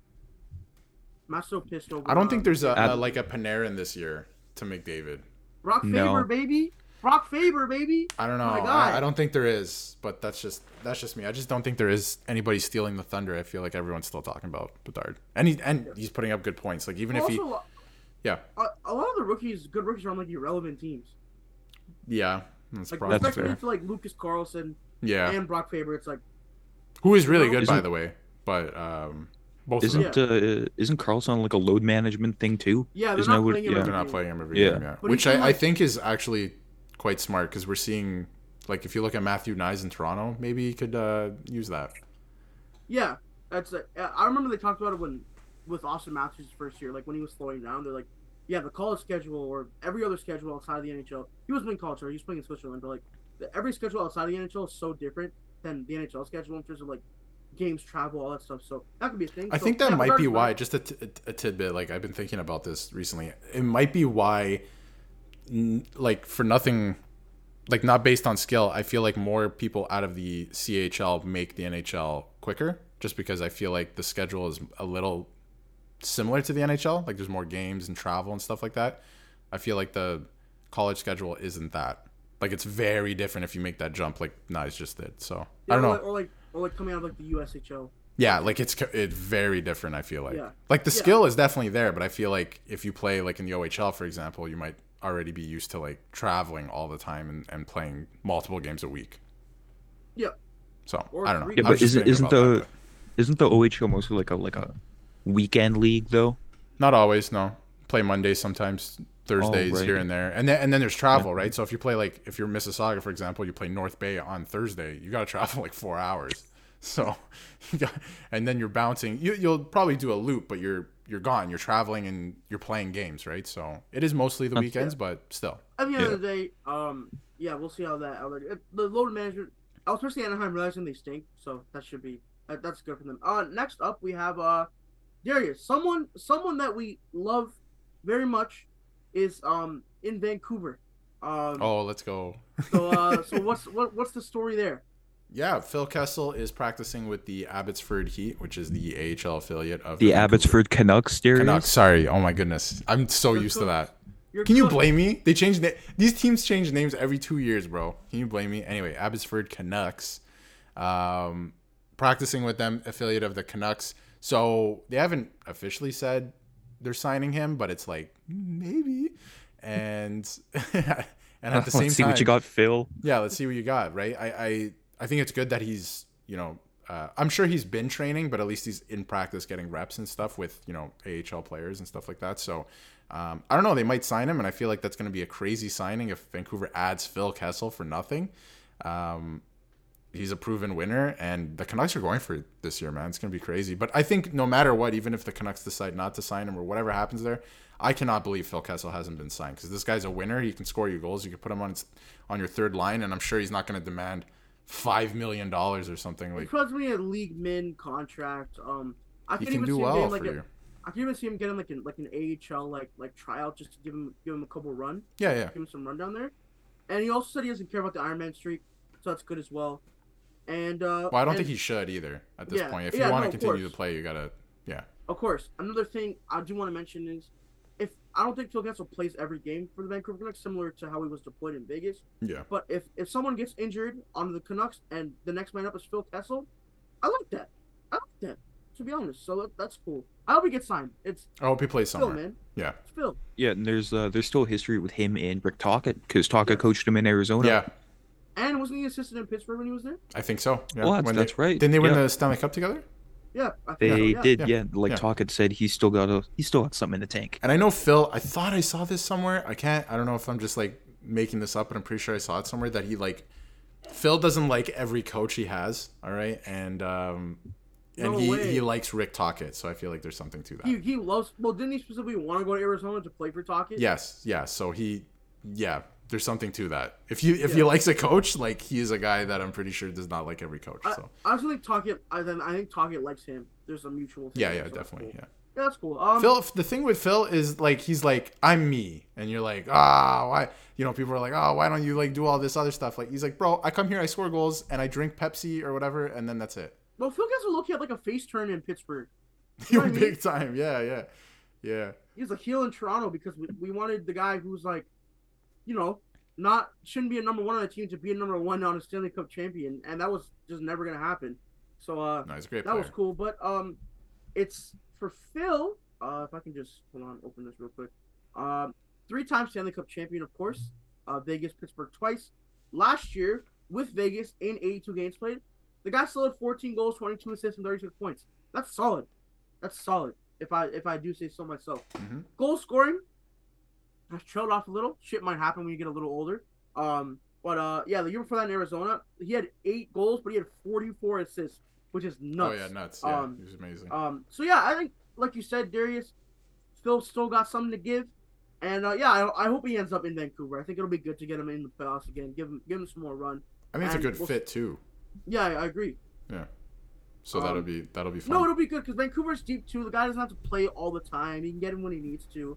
Matt's so pissed over. I don't think there's Uh, like a Panarin this year to McDavid. Brock No. Faber, baby. Brock Faber, baby. I don't know. My God. I don't think there is, but that's just me. I just don't think there is anybody stealing the thunder. I feel like everyone's still talking about Bedard, and he's putting up good points. Like even if he, Also, yeah, a lot of the good rookies are on like irrelevant teams. yeah, that's Like probably That's especially fair. to like Lucas Carlson yeah, and Brock Faber. It's like who is really good by Isn't- the way, but both of them. Isn't Carlson on like a load management thing too? yeah, they're Isn't not that what- playing him. yeah. They're every not game. playing him every Yeah. game, yeah. But Which he's been, I like- think is actually quite smart because we're seeing, like, if you look at Matthew Nyes in Toronto, maybe he could use that. Yeah, that's. I remember they talked about it with Austin Matthews' first year, like when he was slowing down. They're like, yeah, the college schedule or every other schedule outside of the NHL. He was playing college, or he was playing in Switzerland, but like every schedule outside of the NHL is so different than the NHL schedule in terms of like games, travel, all that stuff. So that could be a thing. I So, think that yeah, might be Bedard's why, back. just a tidbit, like, I've been thinking about this recently. It might be why, like, for nothing, like, not based on skill, I feel like more people out of the CHL make the NHL quicker, just because I feel like the schedule is a little similar to the NHL. Like, there's more games and travel and stuff like that. I feel like the college schedule isn't that. Like, it's very different if you make that jump like Nyes just did. So, I don't know. Or like coming out of like the USHL. Yeah, like it's very different. I feel like, Yeah. like the Yeah. skill is definitely there, but I feel like if you play like in the OHL, for example, you might already be used to like traveling all the time and playing multiple games a week. Yeah. So Or I don't know. three- Yeah, I was but just thinking isn't about that, isn't the OHL mostly like a weekend league though? but not always? No, play Mondays sometimes, Thursdays right. here and there, and then there's travel, right? So if you play like if you're Mississauga, for example, you play North Bay on Thursday, you got to travel like 4 hours. So, and then you're bouncing. You'll probably do a loop, but you're gone. You're traveling and you're playing games, right? So it is mostly the weekends, but still. At the end of the day, yeah, we'll see how that. The load management, especially Anaheim, realizing they stink, so that should be that's good for them. Next up we have Darius, someone that we love very much, is in Vancouver. Oh, let's go. So what's the story there? Yeah, Phil Kessel is practicing with the Abbotsford Heat, which is the AHL affiliate of The Vancouver Abbotsford Canucks, Darius? Canucks. Sorry, oh my goodness, I'm so You're used to cooked. that. You're Can you cooked. blame me? They changed these teams change names every 2 years, bro. Can you blame me? Anyway, Abbotsford Canucks, practicing with them, affiliate of the Canucks. So they haven't officially said they're signing him, but it's like maybe. And and at the same Let's see time, what you got, Phil. yeah, let's see what you got, right? I think it's good that he's, I'm sure he's been training, but at least he's in practice getting reps and stuff with, AHL players and stuff like that. So, I don't know, they might sign him, and I feel like that's going to be a crazy signing if Vancouver adds Phil Kessel for nothing. He's a proven winner, and the Canucks are going for it this year, man. It's going to be crazy. But I think no matter what, even if the Canucks decide not to sign him or whatever happens there, I cannot believe Phil Kessel hasn't been signed, because this guy's a winner. He can score you goals. You can put him on your third line, and I'm sure he's not going to demand $5 million or something. Like, Because we a league min contract. I he can can even do see him well getting for like you. I can even see him getting like an AHL like tryout just to give him a couple run. Yeah. Give him some run down there. And he also said he doesn't care about the Ironman streak, so that's good as well. And Well, I don't think he should either at this point. If you want to continue to play, you gotta, Of course. Another thing I do want to mention is, if I don't think Phil Kessel plays every game for the Vancouver Canucks, similar to how he was deployed in Vegas. Yeah. But if someone gets injured on the Canucks and the next man up is Phil Kessel, I like that. To be honest, so that's cool. I hope he gets signed. I hope he plays Phil, somewhere. man. Yeah. It's Phil. Yeah, and there's still history with him and Rick Tocchet because Tocchet coached him in Arizona. Yeah. And wasn't he assistant in Pittsburgh when he was there? I think so. Yeah. Well, that's right. Didn't they win the Stanley Cup together? Yeah, I think They so, did. Yeah, like Tocchet said, he's still got something in the tank. And I know Phil. I thought I saw this somewhere. I don't know if I'm just like making this up, but I'm pretty sure I saw it somewhere that he like. Phil doesn't like every coach he has. All right, and he likes Rick Tocchet, so I feel like there's something to that. He loves. Well, didn't he specifically want to go to Arizona to play for Tocchet? Yes, yeah. So there's something to that. If he likes a coach, like he is a guy that I'm pretty sure does not like every coach. So I also think Tocchet. I think Tocchet likes him. There's a mutual thing. Yeah, so definitely. Cool. Yeah. Yeah, that's cool. Phil, the thing with Phil is like he's like, I'm me, and you're like, why? People are like, why don't you like do all this other stuff? Like he's like, bro, I come here, I score goals, and I drink Pepsi or whatever, and then that's it. Well, Phil Kessel look had like a face turn in Pittsburgh. You know what I mean? Big time, yeah. He was a heel in Toronto because we wanted the guy who's like, shouldn't be a number one on the team to be a number one on a Stanley Cup champion, and that was just never gonna happen. So no, he's a great that player. was cool, but it's for Phil. If I can just open this real quick. 3-time Stanley Cup champion, of course. Vegas, Pittsburgh twice. Last year with Vegas in 82 games played, the guy still had 14 goals, 22 assists, and 36 points. That's solid. If I do say so myself. Mm-hmm. Goal scoring has trailed off a little. Shit might happen when you get a little older. The year before that in Arizona, he had 8 goals, but he had 44 assists, which is nuts. Oh yeah, nuts. Yeah, he was amazing. So yeah, I think like you said, Darius, Phil still got something to give, and I hope he ends up in Vancouver. I think it'll be good to get him in the playoffs again. Give him some more run. I mean, it's a good fit too. Yeah, I agree. Yeah. So that'll be fun. No, it'll be good because Vancouver's deep too. The guy doesn't have to play all the time. He can get him when he needs to.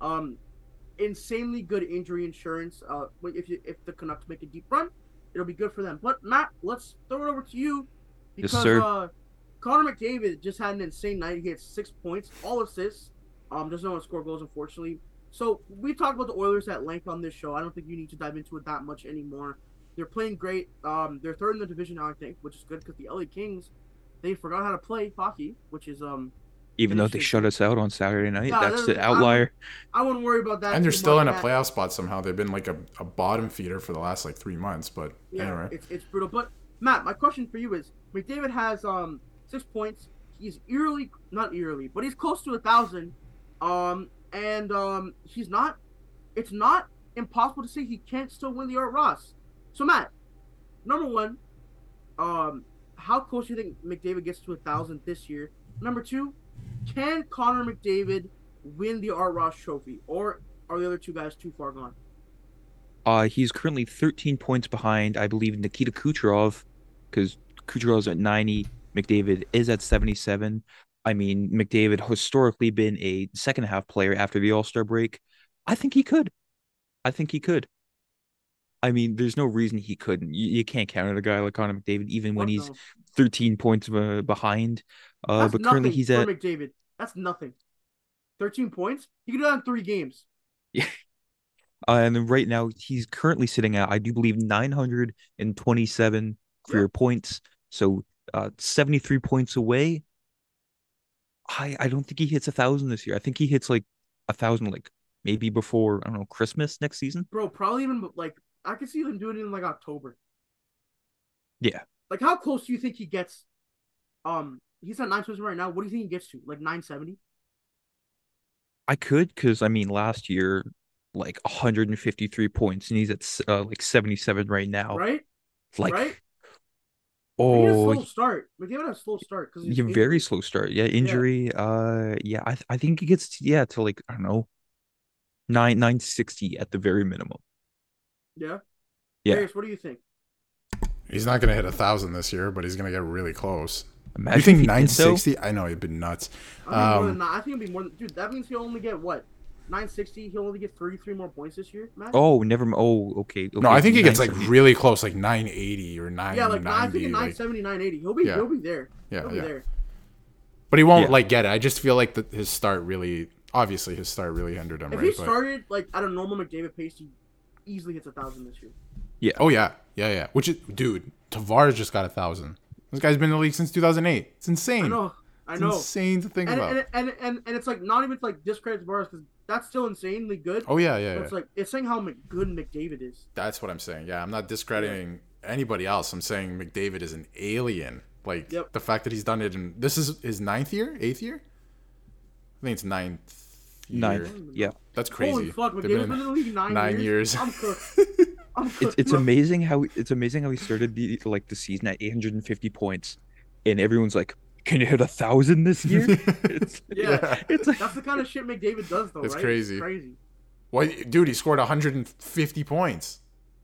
Insanely good injury insurance. If the Canucks make a deep run, it'll be good for them. But Matt, let's throw it over to you because Yes, sir. Connor McDavid just had an insane night. He had 6 points, all assists. Doesn't know how to score goals, unfortunately. So we talked about the Oilers at length on this show. I don't think you need to dive into it that much anymore. They're playing great. They're third in the division now, I think, which is good because the LA Kings, they forgot how to play hockey, which is Even though they shut us out on Saturday night, that's the outlier. I wouldn't worry about that. And they're still in a playoff spot somehow. They've been like a bottom feeder for the last like 3 months, but anyway. It's brutal. But Matt, my question for you is: McDavid has 6 points. He's not eerily, but he's close to 1,000. He's not. It's not impossible to say he can't still win the Art Ross. So Matt, number one, how close do you think McDavid gets to 1,000 this year? Number two, can Connor McDavid win the Art Ross Trophy, or are the other two guys too far gone? He's currently 13 points behind, I believe, Nikita Kucherov, because Kucherov's at 90, McDavid is at 77. I mean, McDavid historically been a second half player after the All-Star break. I think he could. I mean, there's no reason he couldn't. You can't count out a guy like Connor McDavid, even when he's 13 points behind. But currently he's at McDavid. That's nothing. 13 points? You can do that in 3 games. Yeah. And then right now he's currently sitting at, I do believe, 927 career points. So 73 points away. I don't think he hits 1,000 this year. I think he hits like 1,000, like maybe before, I don't know, Christmas next season. Bro, probably even like I could see them doing it in like October. Yeah. Like how close do you think he gets? He's at 920 right now. What do you think he gets to? Like 970? I could, because I mean last year, like 153 points, and he's at like 77 right now. Right? Like, right? Oh, he had a slow start. McDavid had a slow start because he's very slow start. Yeah, injury. Yeah. I think he gets to like, I don't know, 960 at the very minimum. Yeah. Yeah. Darius, what do you think? He's not going to hit 1,000 this year, but he's going to get really close. Imagine you think if he did 960? so. I know, it'd be nuts. I think it'd be more than, dude, that means he'll only get what? 960. He'll only get 33 more points this year, Matt. Oh, never. Oh, okay. No, I think he gets like 970. really close, like 980 or 990. Yeah, like I think like, 970, 980. He'll be Yeah. he'll be there. Yeah, He'll be yeah. there. but he won't Yeah. like get it. I just feel like his start really hindered him, If right? he But- started like at a normal McDavid pace, he easily hits 1,000 this year. oh yeah. Which is, dude, Tavares just got 1,000. This guy's been in the league since 2008. It's insane. I know. It's insane to think about. And it's like not even to like discredit Tavares because that's still insanely good. Oh yeah. But it's like it's saying how good McDavid is. That's what I'm saying. Yeah, I'm not discrediting anybody else. I'm saying McDavid is an alien. Like Yep. the fact that he's done it in this is his 8th year. I think it's 9th year. 9th. Yeah. That's crazy. Holy fuck, They've McDavid's been in the league 9 years. I'm cooked. I'm cooked. It's amazing how he started the season at 850 points, and everyone's like, "Can you hit 1,000 this year?" It's, Yeah. it's like That's the kind of shit McDavid does, though, It's right? crazy. It's crazy. Well, dude, he scored 150 points.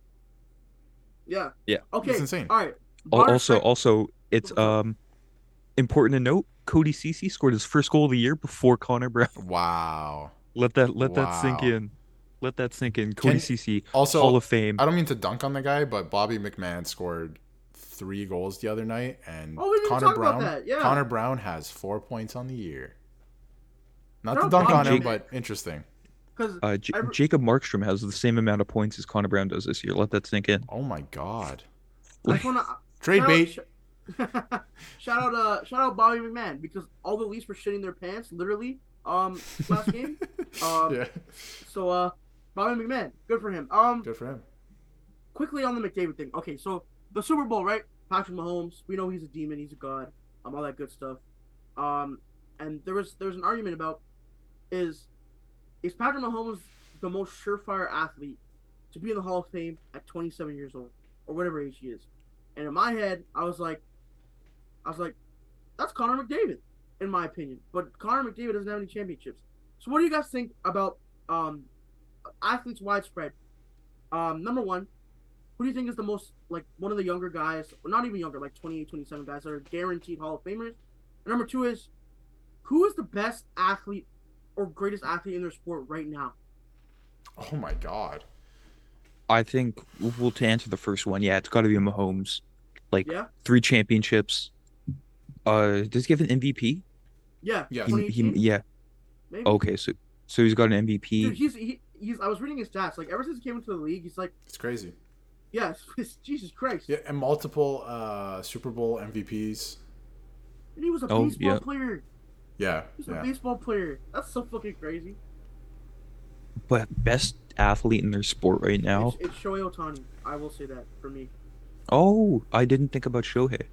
Yeah. Yeah. Okay. That's insane. All right. also it's important to note Cody Ceci scored his first goal of the year before Connor Brown. Wow. Let that sink Wow. in. Let that sink in. Cody Can- Ceci, Also, Hall of Fame. I don't mean to dunk on the guy, but Bobby McMahon scored 3 goals the other night, and Oh, we didn't Connor talk Brown. about that, yeah. Connor Brown has 4 points on the year. Not Shout to out dunk on Bobby him, McMahon. but interesting. Because Jacob Markstrom has the same amount of points as Connor Brown does this year. Let that sink in. Oh my god. I just wanna Trade bait. shout out Bobby McMahon because all the Leafs were shitting their pants literally last game. Yeah. So Bobby McMahon, good for him. Good for him. Quickly on the McDavid thing. Okay, so the Super Bowl, right? Patrick Mahomes, we know he's a demon, he's a god, all that good stuff. And there was an argument about is Patrick Mahomes the most surefire athlete to be in the Hall of Fame at 27 years old or whatever age he is? And in my head, I was like, that's Connor McDavid, in my opinion. But Connor McDavid doesn't have any championships. So what do you guys think about athletes widespread? Number one, who do you think is the most, like, one of the younger guys, or not even younger, like 28, 27 guys that are guaranteed Hall of Famers? And number two is, who is the best athlete or greatest athlete in their sport right now? Oh my god. I think, well, to answer the first one, yeah, it's got to be Mahomes. Like, Yeah? 3 championships. Does he have an MVP? Yeah. Yes. He, 2018? yeah. Maybe. Okay, so he's got an MVP. Dude, he's. I was reading his stats. Like ever since he came into the league, he's like, It's crazy. yeah, Jesus Christ. Yeah, and multiple Super Bowl MVPs. And he was a Oh, baseball yeah. player. Yeah. He's a Yeah. baseball player. That's so fucking crazy. But best athlete in their sport right now. It's Shohei Ohtani. I will say that for me. Oh, I didn't think about Shohei.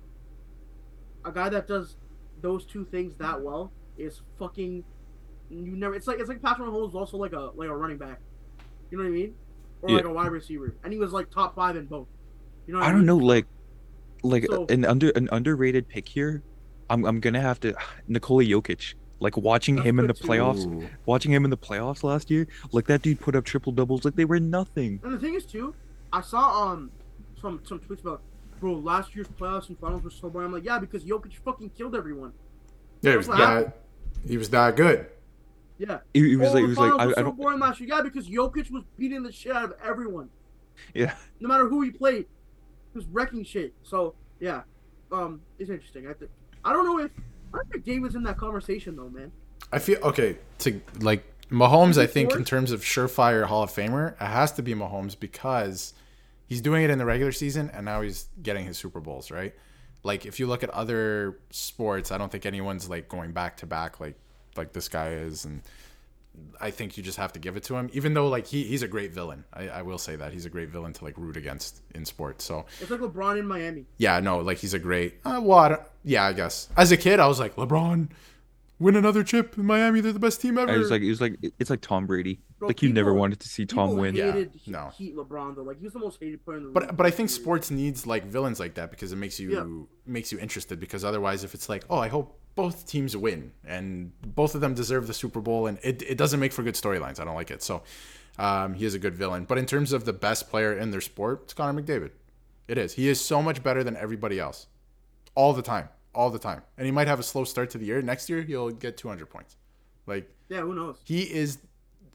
A guy that does those two things that well is fucking. You never. It's like Patrick Mahomes was also like a running back. You know what I mean? Or like Yeah. a wide receiver, and he was like top 5 in both. You know what I I don't mean? know, like So- an underrated pick here. I'm gonna have to Nikola Jokic. Like watching That's him in the good too. playoffs, Ooh. watching him in the playoffs last year, like that dude put up triple doubles like they were nothing. And the thing is too, I saw some tweets about, bro, last year's playoffs and finals were so boring. I'm like, yeah, because Jokic fucking killed everyone. Yeah, he was that good. Yeah. He was Oh, like, the finals I were so don't, boring last year. Yeah, because Jokic was beating the shit out of everyone, yeah. no matter who he played. He was wrecking shit. So yeah, it's interesting. I don't know if I think David's in that conversation though, man. I feel okay to like Mahomes. I think Fourth? in terms of surefire Hall of Famer, it has to be Mahomes because he's doing it in the regular season and now he's getting his Super Bowls, right? Like if you look at other sports, I don't think anyone's like going back to back like this guy is, and I think you just have to give it to him. Even though like he's a great villain, I will say that he's a great villain to like root against in sports. So It's like LeBron in Miami. yeah, no, like he's a great. Yeah, I guess as a kid I was like LeBron, win another chip in Miami. They're the best team ever. It's like Tom Brady. Bro, Like you never people- wanted to see Tom People win. hated no. Heat LeBron though. Like he was the most hated player in the league. But I think sports needs like villains like that because it makes you Yeah. interested. Because otherwise, if it's like, oh, I hope both teams win and both of them deserve the Super Bowl, and it doesn't make for good storylines. I don't like it. So he is a good villain. But in terms of the best player in their sport, it's Connor McDavid. It is. He is so much better than everybody else, all the time, and he might have a slow start to the year. Next year, he'll get 200 points. Like yeah, who knows? he is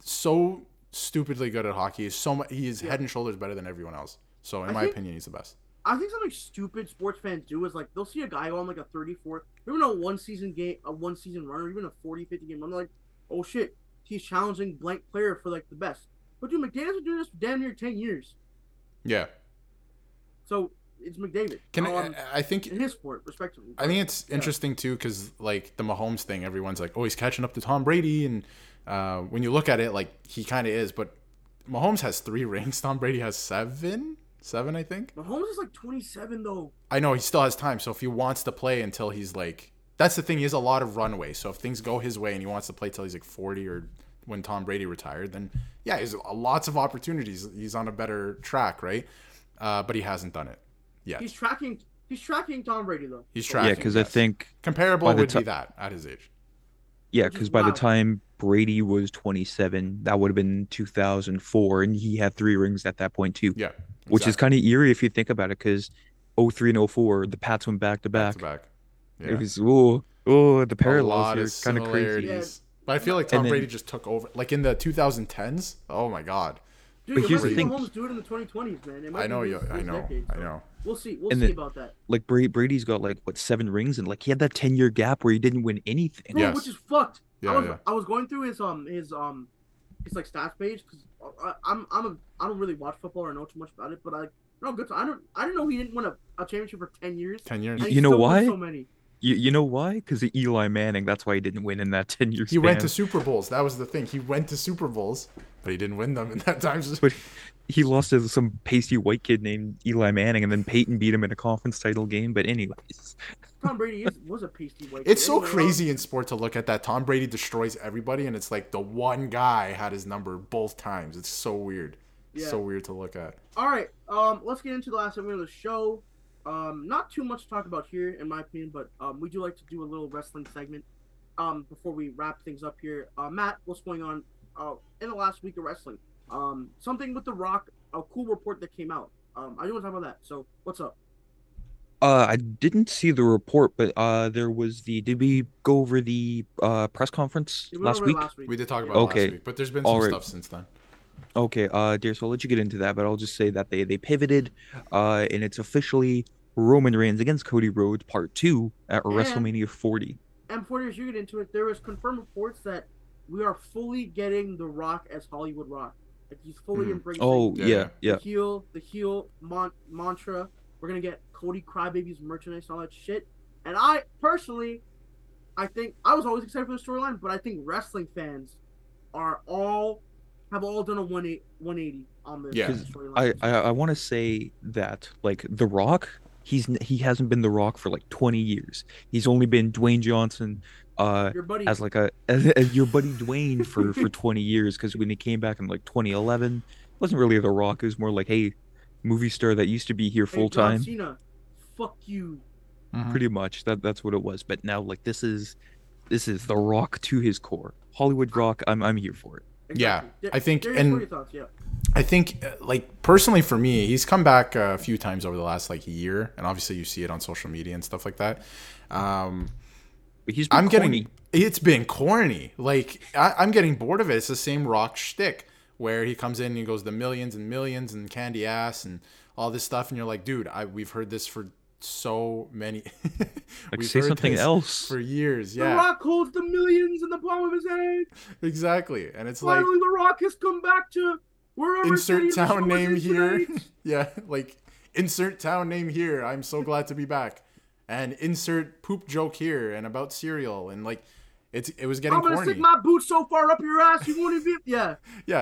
so stupidly good at hockey. He is head and shoulders better than everyone else. So in my opinion, he's the best. I think something stupid sports fans do is like they'll see a guy go on like a 34, even a one season run, or even a 40, 50 game run. They're like, oh shit, he's challenging blank player for like the best. But dude, McDavid's been doing this for damn near 10 years. Yeah. So it's McDavid. I think in his sport, respectively. I think it's interesting too because like the Mahomes thing, everyone's like, oh, he's catching up to Tom Brady, and when you look at it, like he kind of is, but Mahomes has 3 rings. Tom Brady has 7, I think. Mahomes is like 27 though. I know he still has time, so if he wants to play until he's like, that's the thing. He has a lot of runway. So if things go his way and he wants to play till he's like 40 or when Tom Brady retired, then yeah, he's lots of opportunities. He's on a better track, right? But he hasn't done it yet. He's tracking Tom Brady though. He's tracking. Yeah, because I think comparable would be that at his age. Yeah, because by the time Brady was 27, that would have been 2004, and he had 3 rings at that point too. Yeah, which is kind of eerie if you think about it, because 03 and 04, the Pats went back to back. Yeah. It was the parallels here, kind of crazy. Yeah. But I feel like Tom Brady just took over, like in the 2010s. Oh my God. Dude, but here's the thing. Mahomes do it in the 2020s, man. I know. We'll see about that. Like Brady's got like 7 rings, and like he had that 10-year gap where he didn't win anything. Bro, which is fucked. Yeah, I was going through his like stats page because I don't really watch football or know too much about it, but I didn't know he didn't win a championship for 10 years. 10 years. You know why? So many. You know why? Because of Eli Manning. That's why he didn't win in that 10-year span. He went to Super Bowls. That was the thing. He went to Super Bowls, but he didn't win them in that time. But he lost to some pasty white kid named Eli Manning, and then Peyton beat him in a conference title game. But anyways. Tom Brady was a pasty white kid. It's so crazy in sport to look at that. Tom Brady destroys everybody, and it's like the one guy had his number both times. It's so weird. Yeah. So weird to look at. All right, let's get into the last segment of the show. Not too much to talk about here, in my opinion, but we do like to do a little wrestling segment before we wrap things up here. Matt, what's going on in the last week of wrestling? Something with The Rock, a cool report that came out. I do want to talk about that. So, what's up? I didn't see the report, but did we go over the press conference last week? We did talk about it last week, but there's been some stuff since then. Okay, dear, so I'll let you get into that, but I'll just say that they pivoted, and it's officially Roman Reigns against Cody Rhodes Part 2 at WrestleMania 40. And before you get into it, there was confirmed reports that we are fully getting The Rock as Hollywood Rock. Like he's fully embracing the heel mantra. We're gonna get Cody Crybaby's merchandise and all that shit. And I personally, think I was always excited for the storyline, but I think wrestling fans have all done a 180 on this storyline. I want to say that like The Rock, he hasn't been The Rock for like 20 years. He's only been Dwayne Johnson your buddy. as your buddy Dwayne for 20 years, because when he came back in like 2011, it wasn't really The Rock. It was more like, hey, movie star that used to be here full time. John Cena, fuck you. Pretty much that's what it was. But now like this is The Rock to his core. Hollywood Rock. I'm here for it. Exactly. Yeah, I think, thoughts, yeah. I think, like, personally for me, he's come back a few times over the last, like, year, and obviously you see it on social media and stuff like that. But he's been corny. It's been corny. Like, I'm getting bored of it. It's the same Rock shtick where he comes in and he goes the millions and millions and candy ass and all this stuff, and you're like, dude, we've heard this for so many like say something else for years. Yeah, The Rock holds the millions in the palm of his hand. Exactly. And it's finally like, The Rock has come back to wherever insert town name here. Yeah, like insert town name here. I'm so glad to be back. And insert poop joke here and about cereal, and like it was getting corny. I'm gonna stick my boot so far up your ass you won't even yeah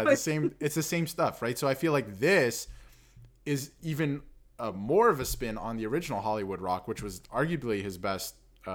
it's the same stuff, right? So I feel like this is even more of a spin on the original Hollywood Rock, which was arguably his best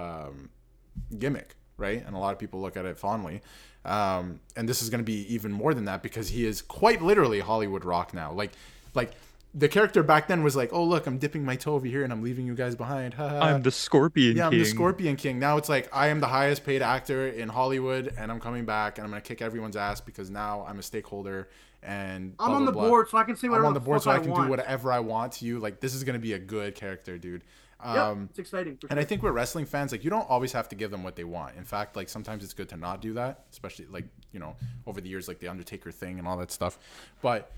gimmick, right? And a lot of people look at it fondly. And this is going to be even more than that, because he is quite literally Hollywood Rock now. Like the character back then was like, oh, look, I'm dipping my toe over here and I'm leaving you guys behind. I'm the Scorpion King. Yeah, I'm the Scorpion King. Now it's like, I am the highest paid actor in Hollywood and I'm coming back and I'm going to kick everyone's ass because now I'm a stakeholder. And I'm on the board, so I can say whatever. I'm on the board, so I can do whatever I want to you. Like, this is gonna be a good character, dude. It's exciting. For And I sure. think with wrestling fans, like, you don't always have to give them what they want. In fact, like, sometimes it's good to not do that, especially, like, you know, over the years, like the Undertaker thing and all that stuff. But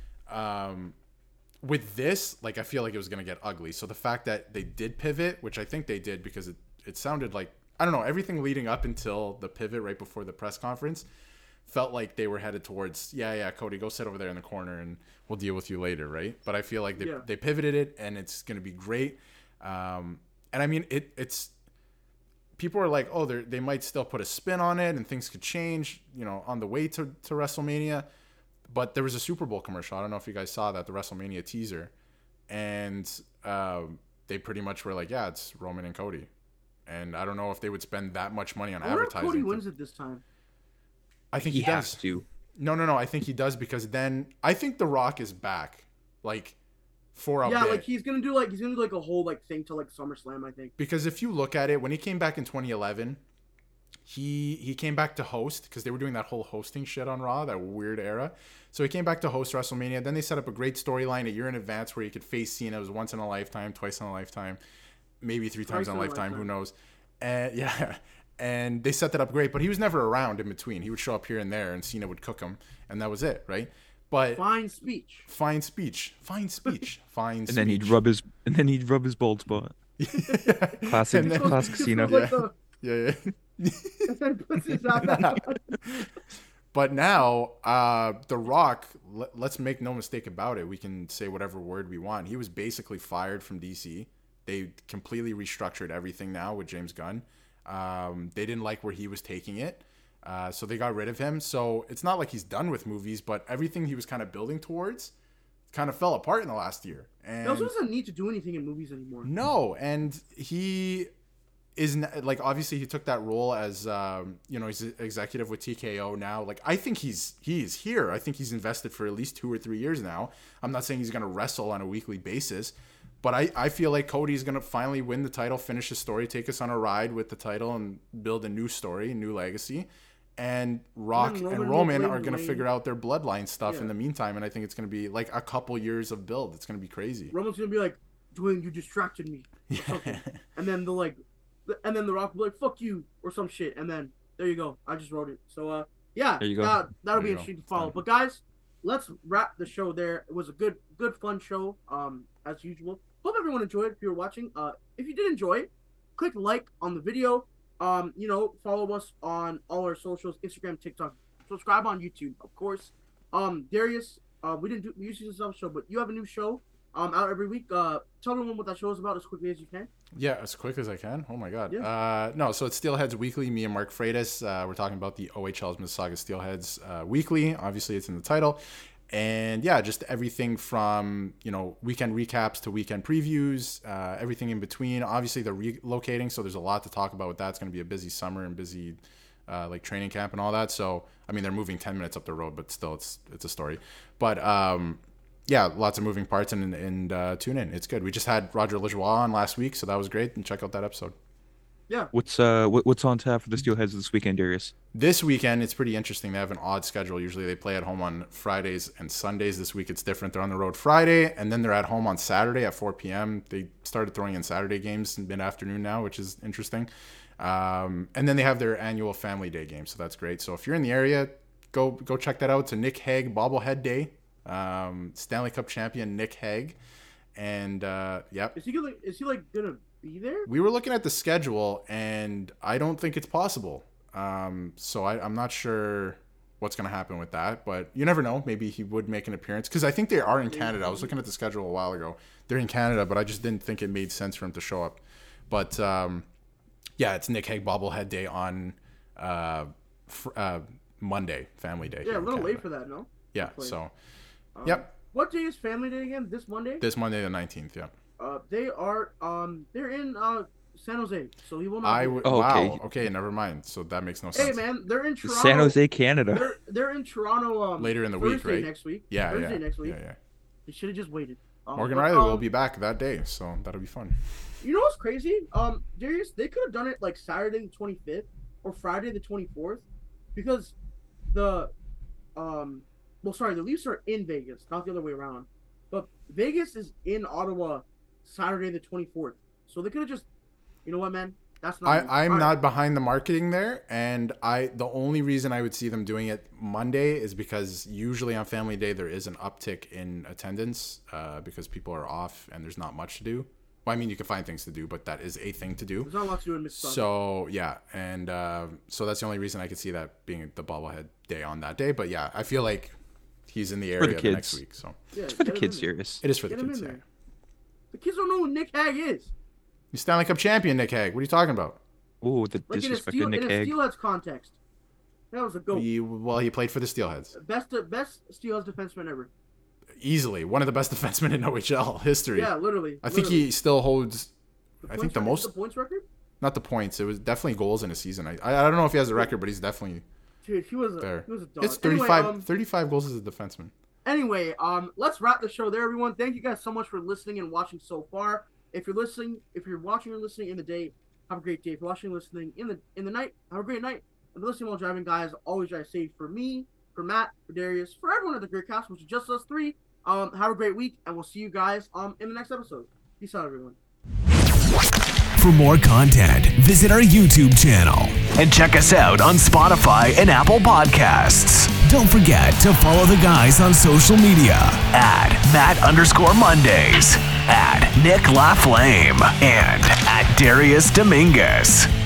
with this, like, I feel like it was going to get ugly. So the fact that they did pivot, which I think they did because it sounded like, I don't know, everything leading up until the pivot right before the press conference felt like they were headed towards, yeah, Cody, go sit over there in the corner and we'll deal with you later, right? But I feel like they pivoted it, and it's going to be great. And I mean, it's people are like, oh, they might still put a spin on it and things could change, you know, on the way to WrestleMania. But there was a Super Bowl commercial. I don't know if you guys saw that, the WrestleMania teaser. And they pretty much were like, yeah, it's Roman and Cody. And I don't know if they would spend that much money on I wonder if advertising. Cody wins it this time. I think He he has does. to. No. I think he does, because then I think The Rock is back, like, for a bit. Like he's gonna do like a whole like thing to like SummerSlam, I think. Because if you look at it, when he came back in 2011, he came back to host, because they were doing that whole hosting shit on Raw, that weird era. So he came back to host WrestleMania. Then they set up a great storyline a year in advance where he could face Cena. It was once in a lifetime, twice in a lifetime, maybe three times in a lifetime. Who knows? And and they set that up great. But he was never around in between. He would show up here and there, and Cena would cook him, and that was it, right? But Fine speech. fine speech. And then he'd rub his bald spot. Classic, And then- classic Just Cena. like the- Yeah. and then puts his eye back on. But now, The Rock, let's make no mistake about it. We can say whatever word we want. He was basically fired from DC. They completely restructured everything now with James Gunn. They didn't like where he was taking it. So they got rid of him. So it's not like he's done with movies, but everything he was kind of building towards kind of fell apart in the last year. And He also doesn't need to do anything in movies anymore. no, and he is like, obviously he took that role as you know, he's an executive with TKO now. Like, I think he's here. I think he's invested for at least 2 or 3 years now. I'm not saying he's going to wrestle on a weekly basis, but I feel like Cody's going to finally win the title, finish his story, take us on a ride with the title, and build a new story, a new legacy. And Rock And and Roman Roman will are going to play figure out their bloodline stuff Yeah. in the meantime, and I think it's going to be like a couple years of build. It's going to be crazy. Roman's gonna be like, Dwayne, you distracted me. Or something. And then and then The Rock will be like, fuck you, or some shit. And then there you go. I just wrote it. So yeah, There you go. that'll There be you go. interesting to follow. Done. But guys, let's wrap the show there. It was a good fun show. As usual. Hope everyone enjoyed. If you were watching, if you did enjoy it, click like on the video. You know, follow us on all our socials, Instagram, TikTok. Subscribe on YouTube, of course. Darius, we usually do some show, but you have a new show out every week. Tell everyone what that show is about as quickly as you can. Yeah, as quick as I can. Oh my god. Yeah. No, so it's Steelheads Weekly. Me and Mark Freitas. We're talking about the OHL's Mississauga Steelheads Weekly. Obviously, it's in the title. And yeah, just everything from, you know, weekend recaps to weekend previews, everything in between. Obviously, they're relocating, so there's a lot to talk about with that. It's going to be a busy summer and busy like training camp and all that. So, I mean, they're moving 10 minutes up the road, but still, it's a story. But yeah, lots of moving parts, and tune in. It's good. We just had Roger Lajoie on last week, so that was great. And check out that episode. What's on tap for the Steelheads this weekend, Darius? This weekend, it's pretty interesting. They have an odd schedule. Usually they play at home on Fridays and Sundays. This week it's different. They're on the road Friday, and then they're at home on Saturday at 4 p.m. They started throwing in Saturday games in mid-afternoon now, which is interesting. And then they have their annual Family Day game, so that's great. So if you're in the area, go check that out. It's a Nick Hague bobblehead day. Stanley Cup champion Nick Hague. And, yep. Is he gonna be there? We were looking at the schedule, and I don't think it's possible. So I'm not sure what's going to happen with that, but you never know. Maybe he would make an appearance, because I think they are in Canada. I was looking at the schedule a while ago. They're in Canada, but I just didn't think it made sense for him to show up. But yeah, it's Nick Hague bobblehead day on Monday, Family Day. Yeah, here a in little Canada. late for that, no? Yeah, Play. so Yep. What day is Family Day again? This Monday? this Monday the 19th, yeah. They are they're in San Jose, so he will not. I be would. there. Oh, okay. Wow. Okay, never mind. So that makes no Hey sense. man, they're in Toronto. San Jose, Canada. They're in Toronto. Later in the Thursday week, right? Next week. Yeah, Thursday yeah, next week. yeah, yeah. They should have just waited. Morgan but, Riley will be back that day, so that'll be fun. You know what's crazy? Darius, they could have done it like Saturday the 25th or Friday the 24th, because the the Leafs are in Vegas, not the other way around. But Vegas is in Ottawa Saturday the 24th. So they could have just, you know what, man? That's not. I'm All right. not behind the marketing there, and the only reason I would see them doing it Monday is because usually on Family Day there is an uptick in attendance because people are off and there's not much to do. Well, I mean, you can find things to do, but that is a thing to do. There's not a lot to do in Mississauga. So yeah, and so that's the only reason I could see that being the bobblehead day on that day. But yeah, I feel like he's in the area the next week. So Yeah, It's for the get him kids in there. series. it is for the Get him kids. in Yeah. there. The kids don't know who Nick Hag is. He's Stanley Cup champion, Nick Hag. What are you talking about? Oh, the Like disrespect of Nick in a Hague. Steelheads context. That was a goat. He played for the Steelheads. Best Steelheads defenseman ever. Easily one of the best defensemen in OHL history. Yeah, literally. I think he still holds. I think the most. The points record. Not the points. It was definitely goals in a season. I don't know if he has the record, but he's definitely Dude, he was there. a dog. It's 35, Anyway, 35 goals as a defenseman. Anyway, let's wrap the show there, everyone. Thank you guys so much for listening and watching so far. If you're watching or listening in the day, have a great day. If you're watching and listening in the night, have a great night. If you're listening while driving, guys, always drive safe. For me, for Matt, for Darius, for everyone at the Grid Cast, which is just us three. Have a great week, and we'll see you guys in the next episode. Peace out, everyone. For more content, visit our YouTube channel and check us out on Spotify and Apple Podcasts. Don't forget to follow the guys on social media at Matt_Mondays, at Nick LaFlame, and at Darius Dominguez.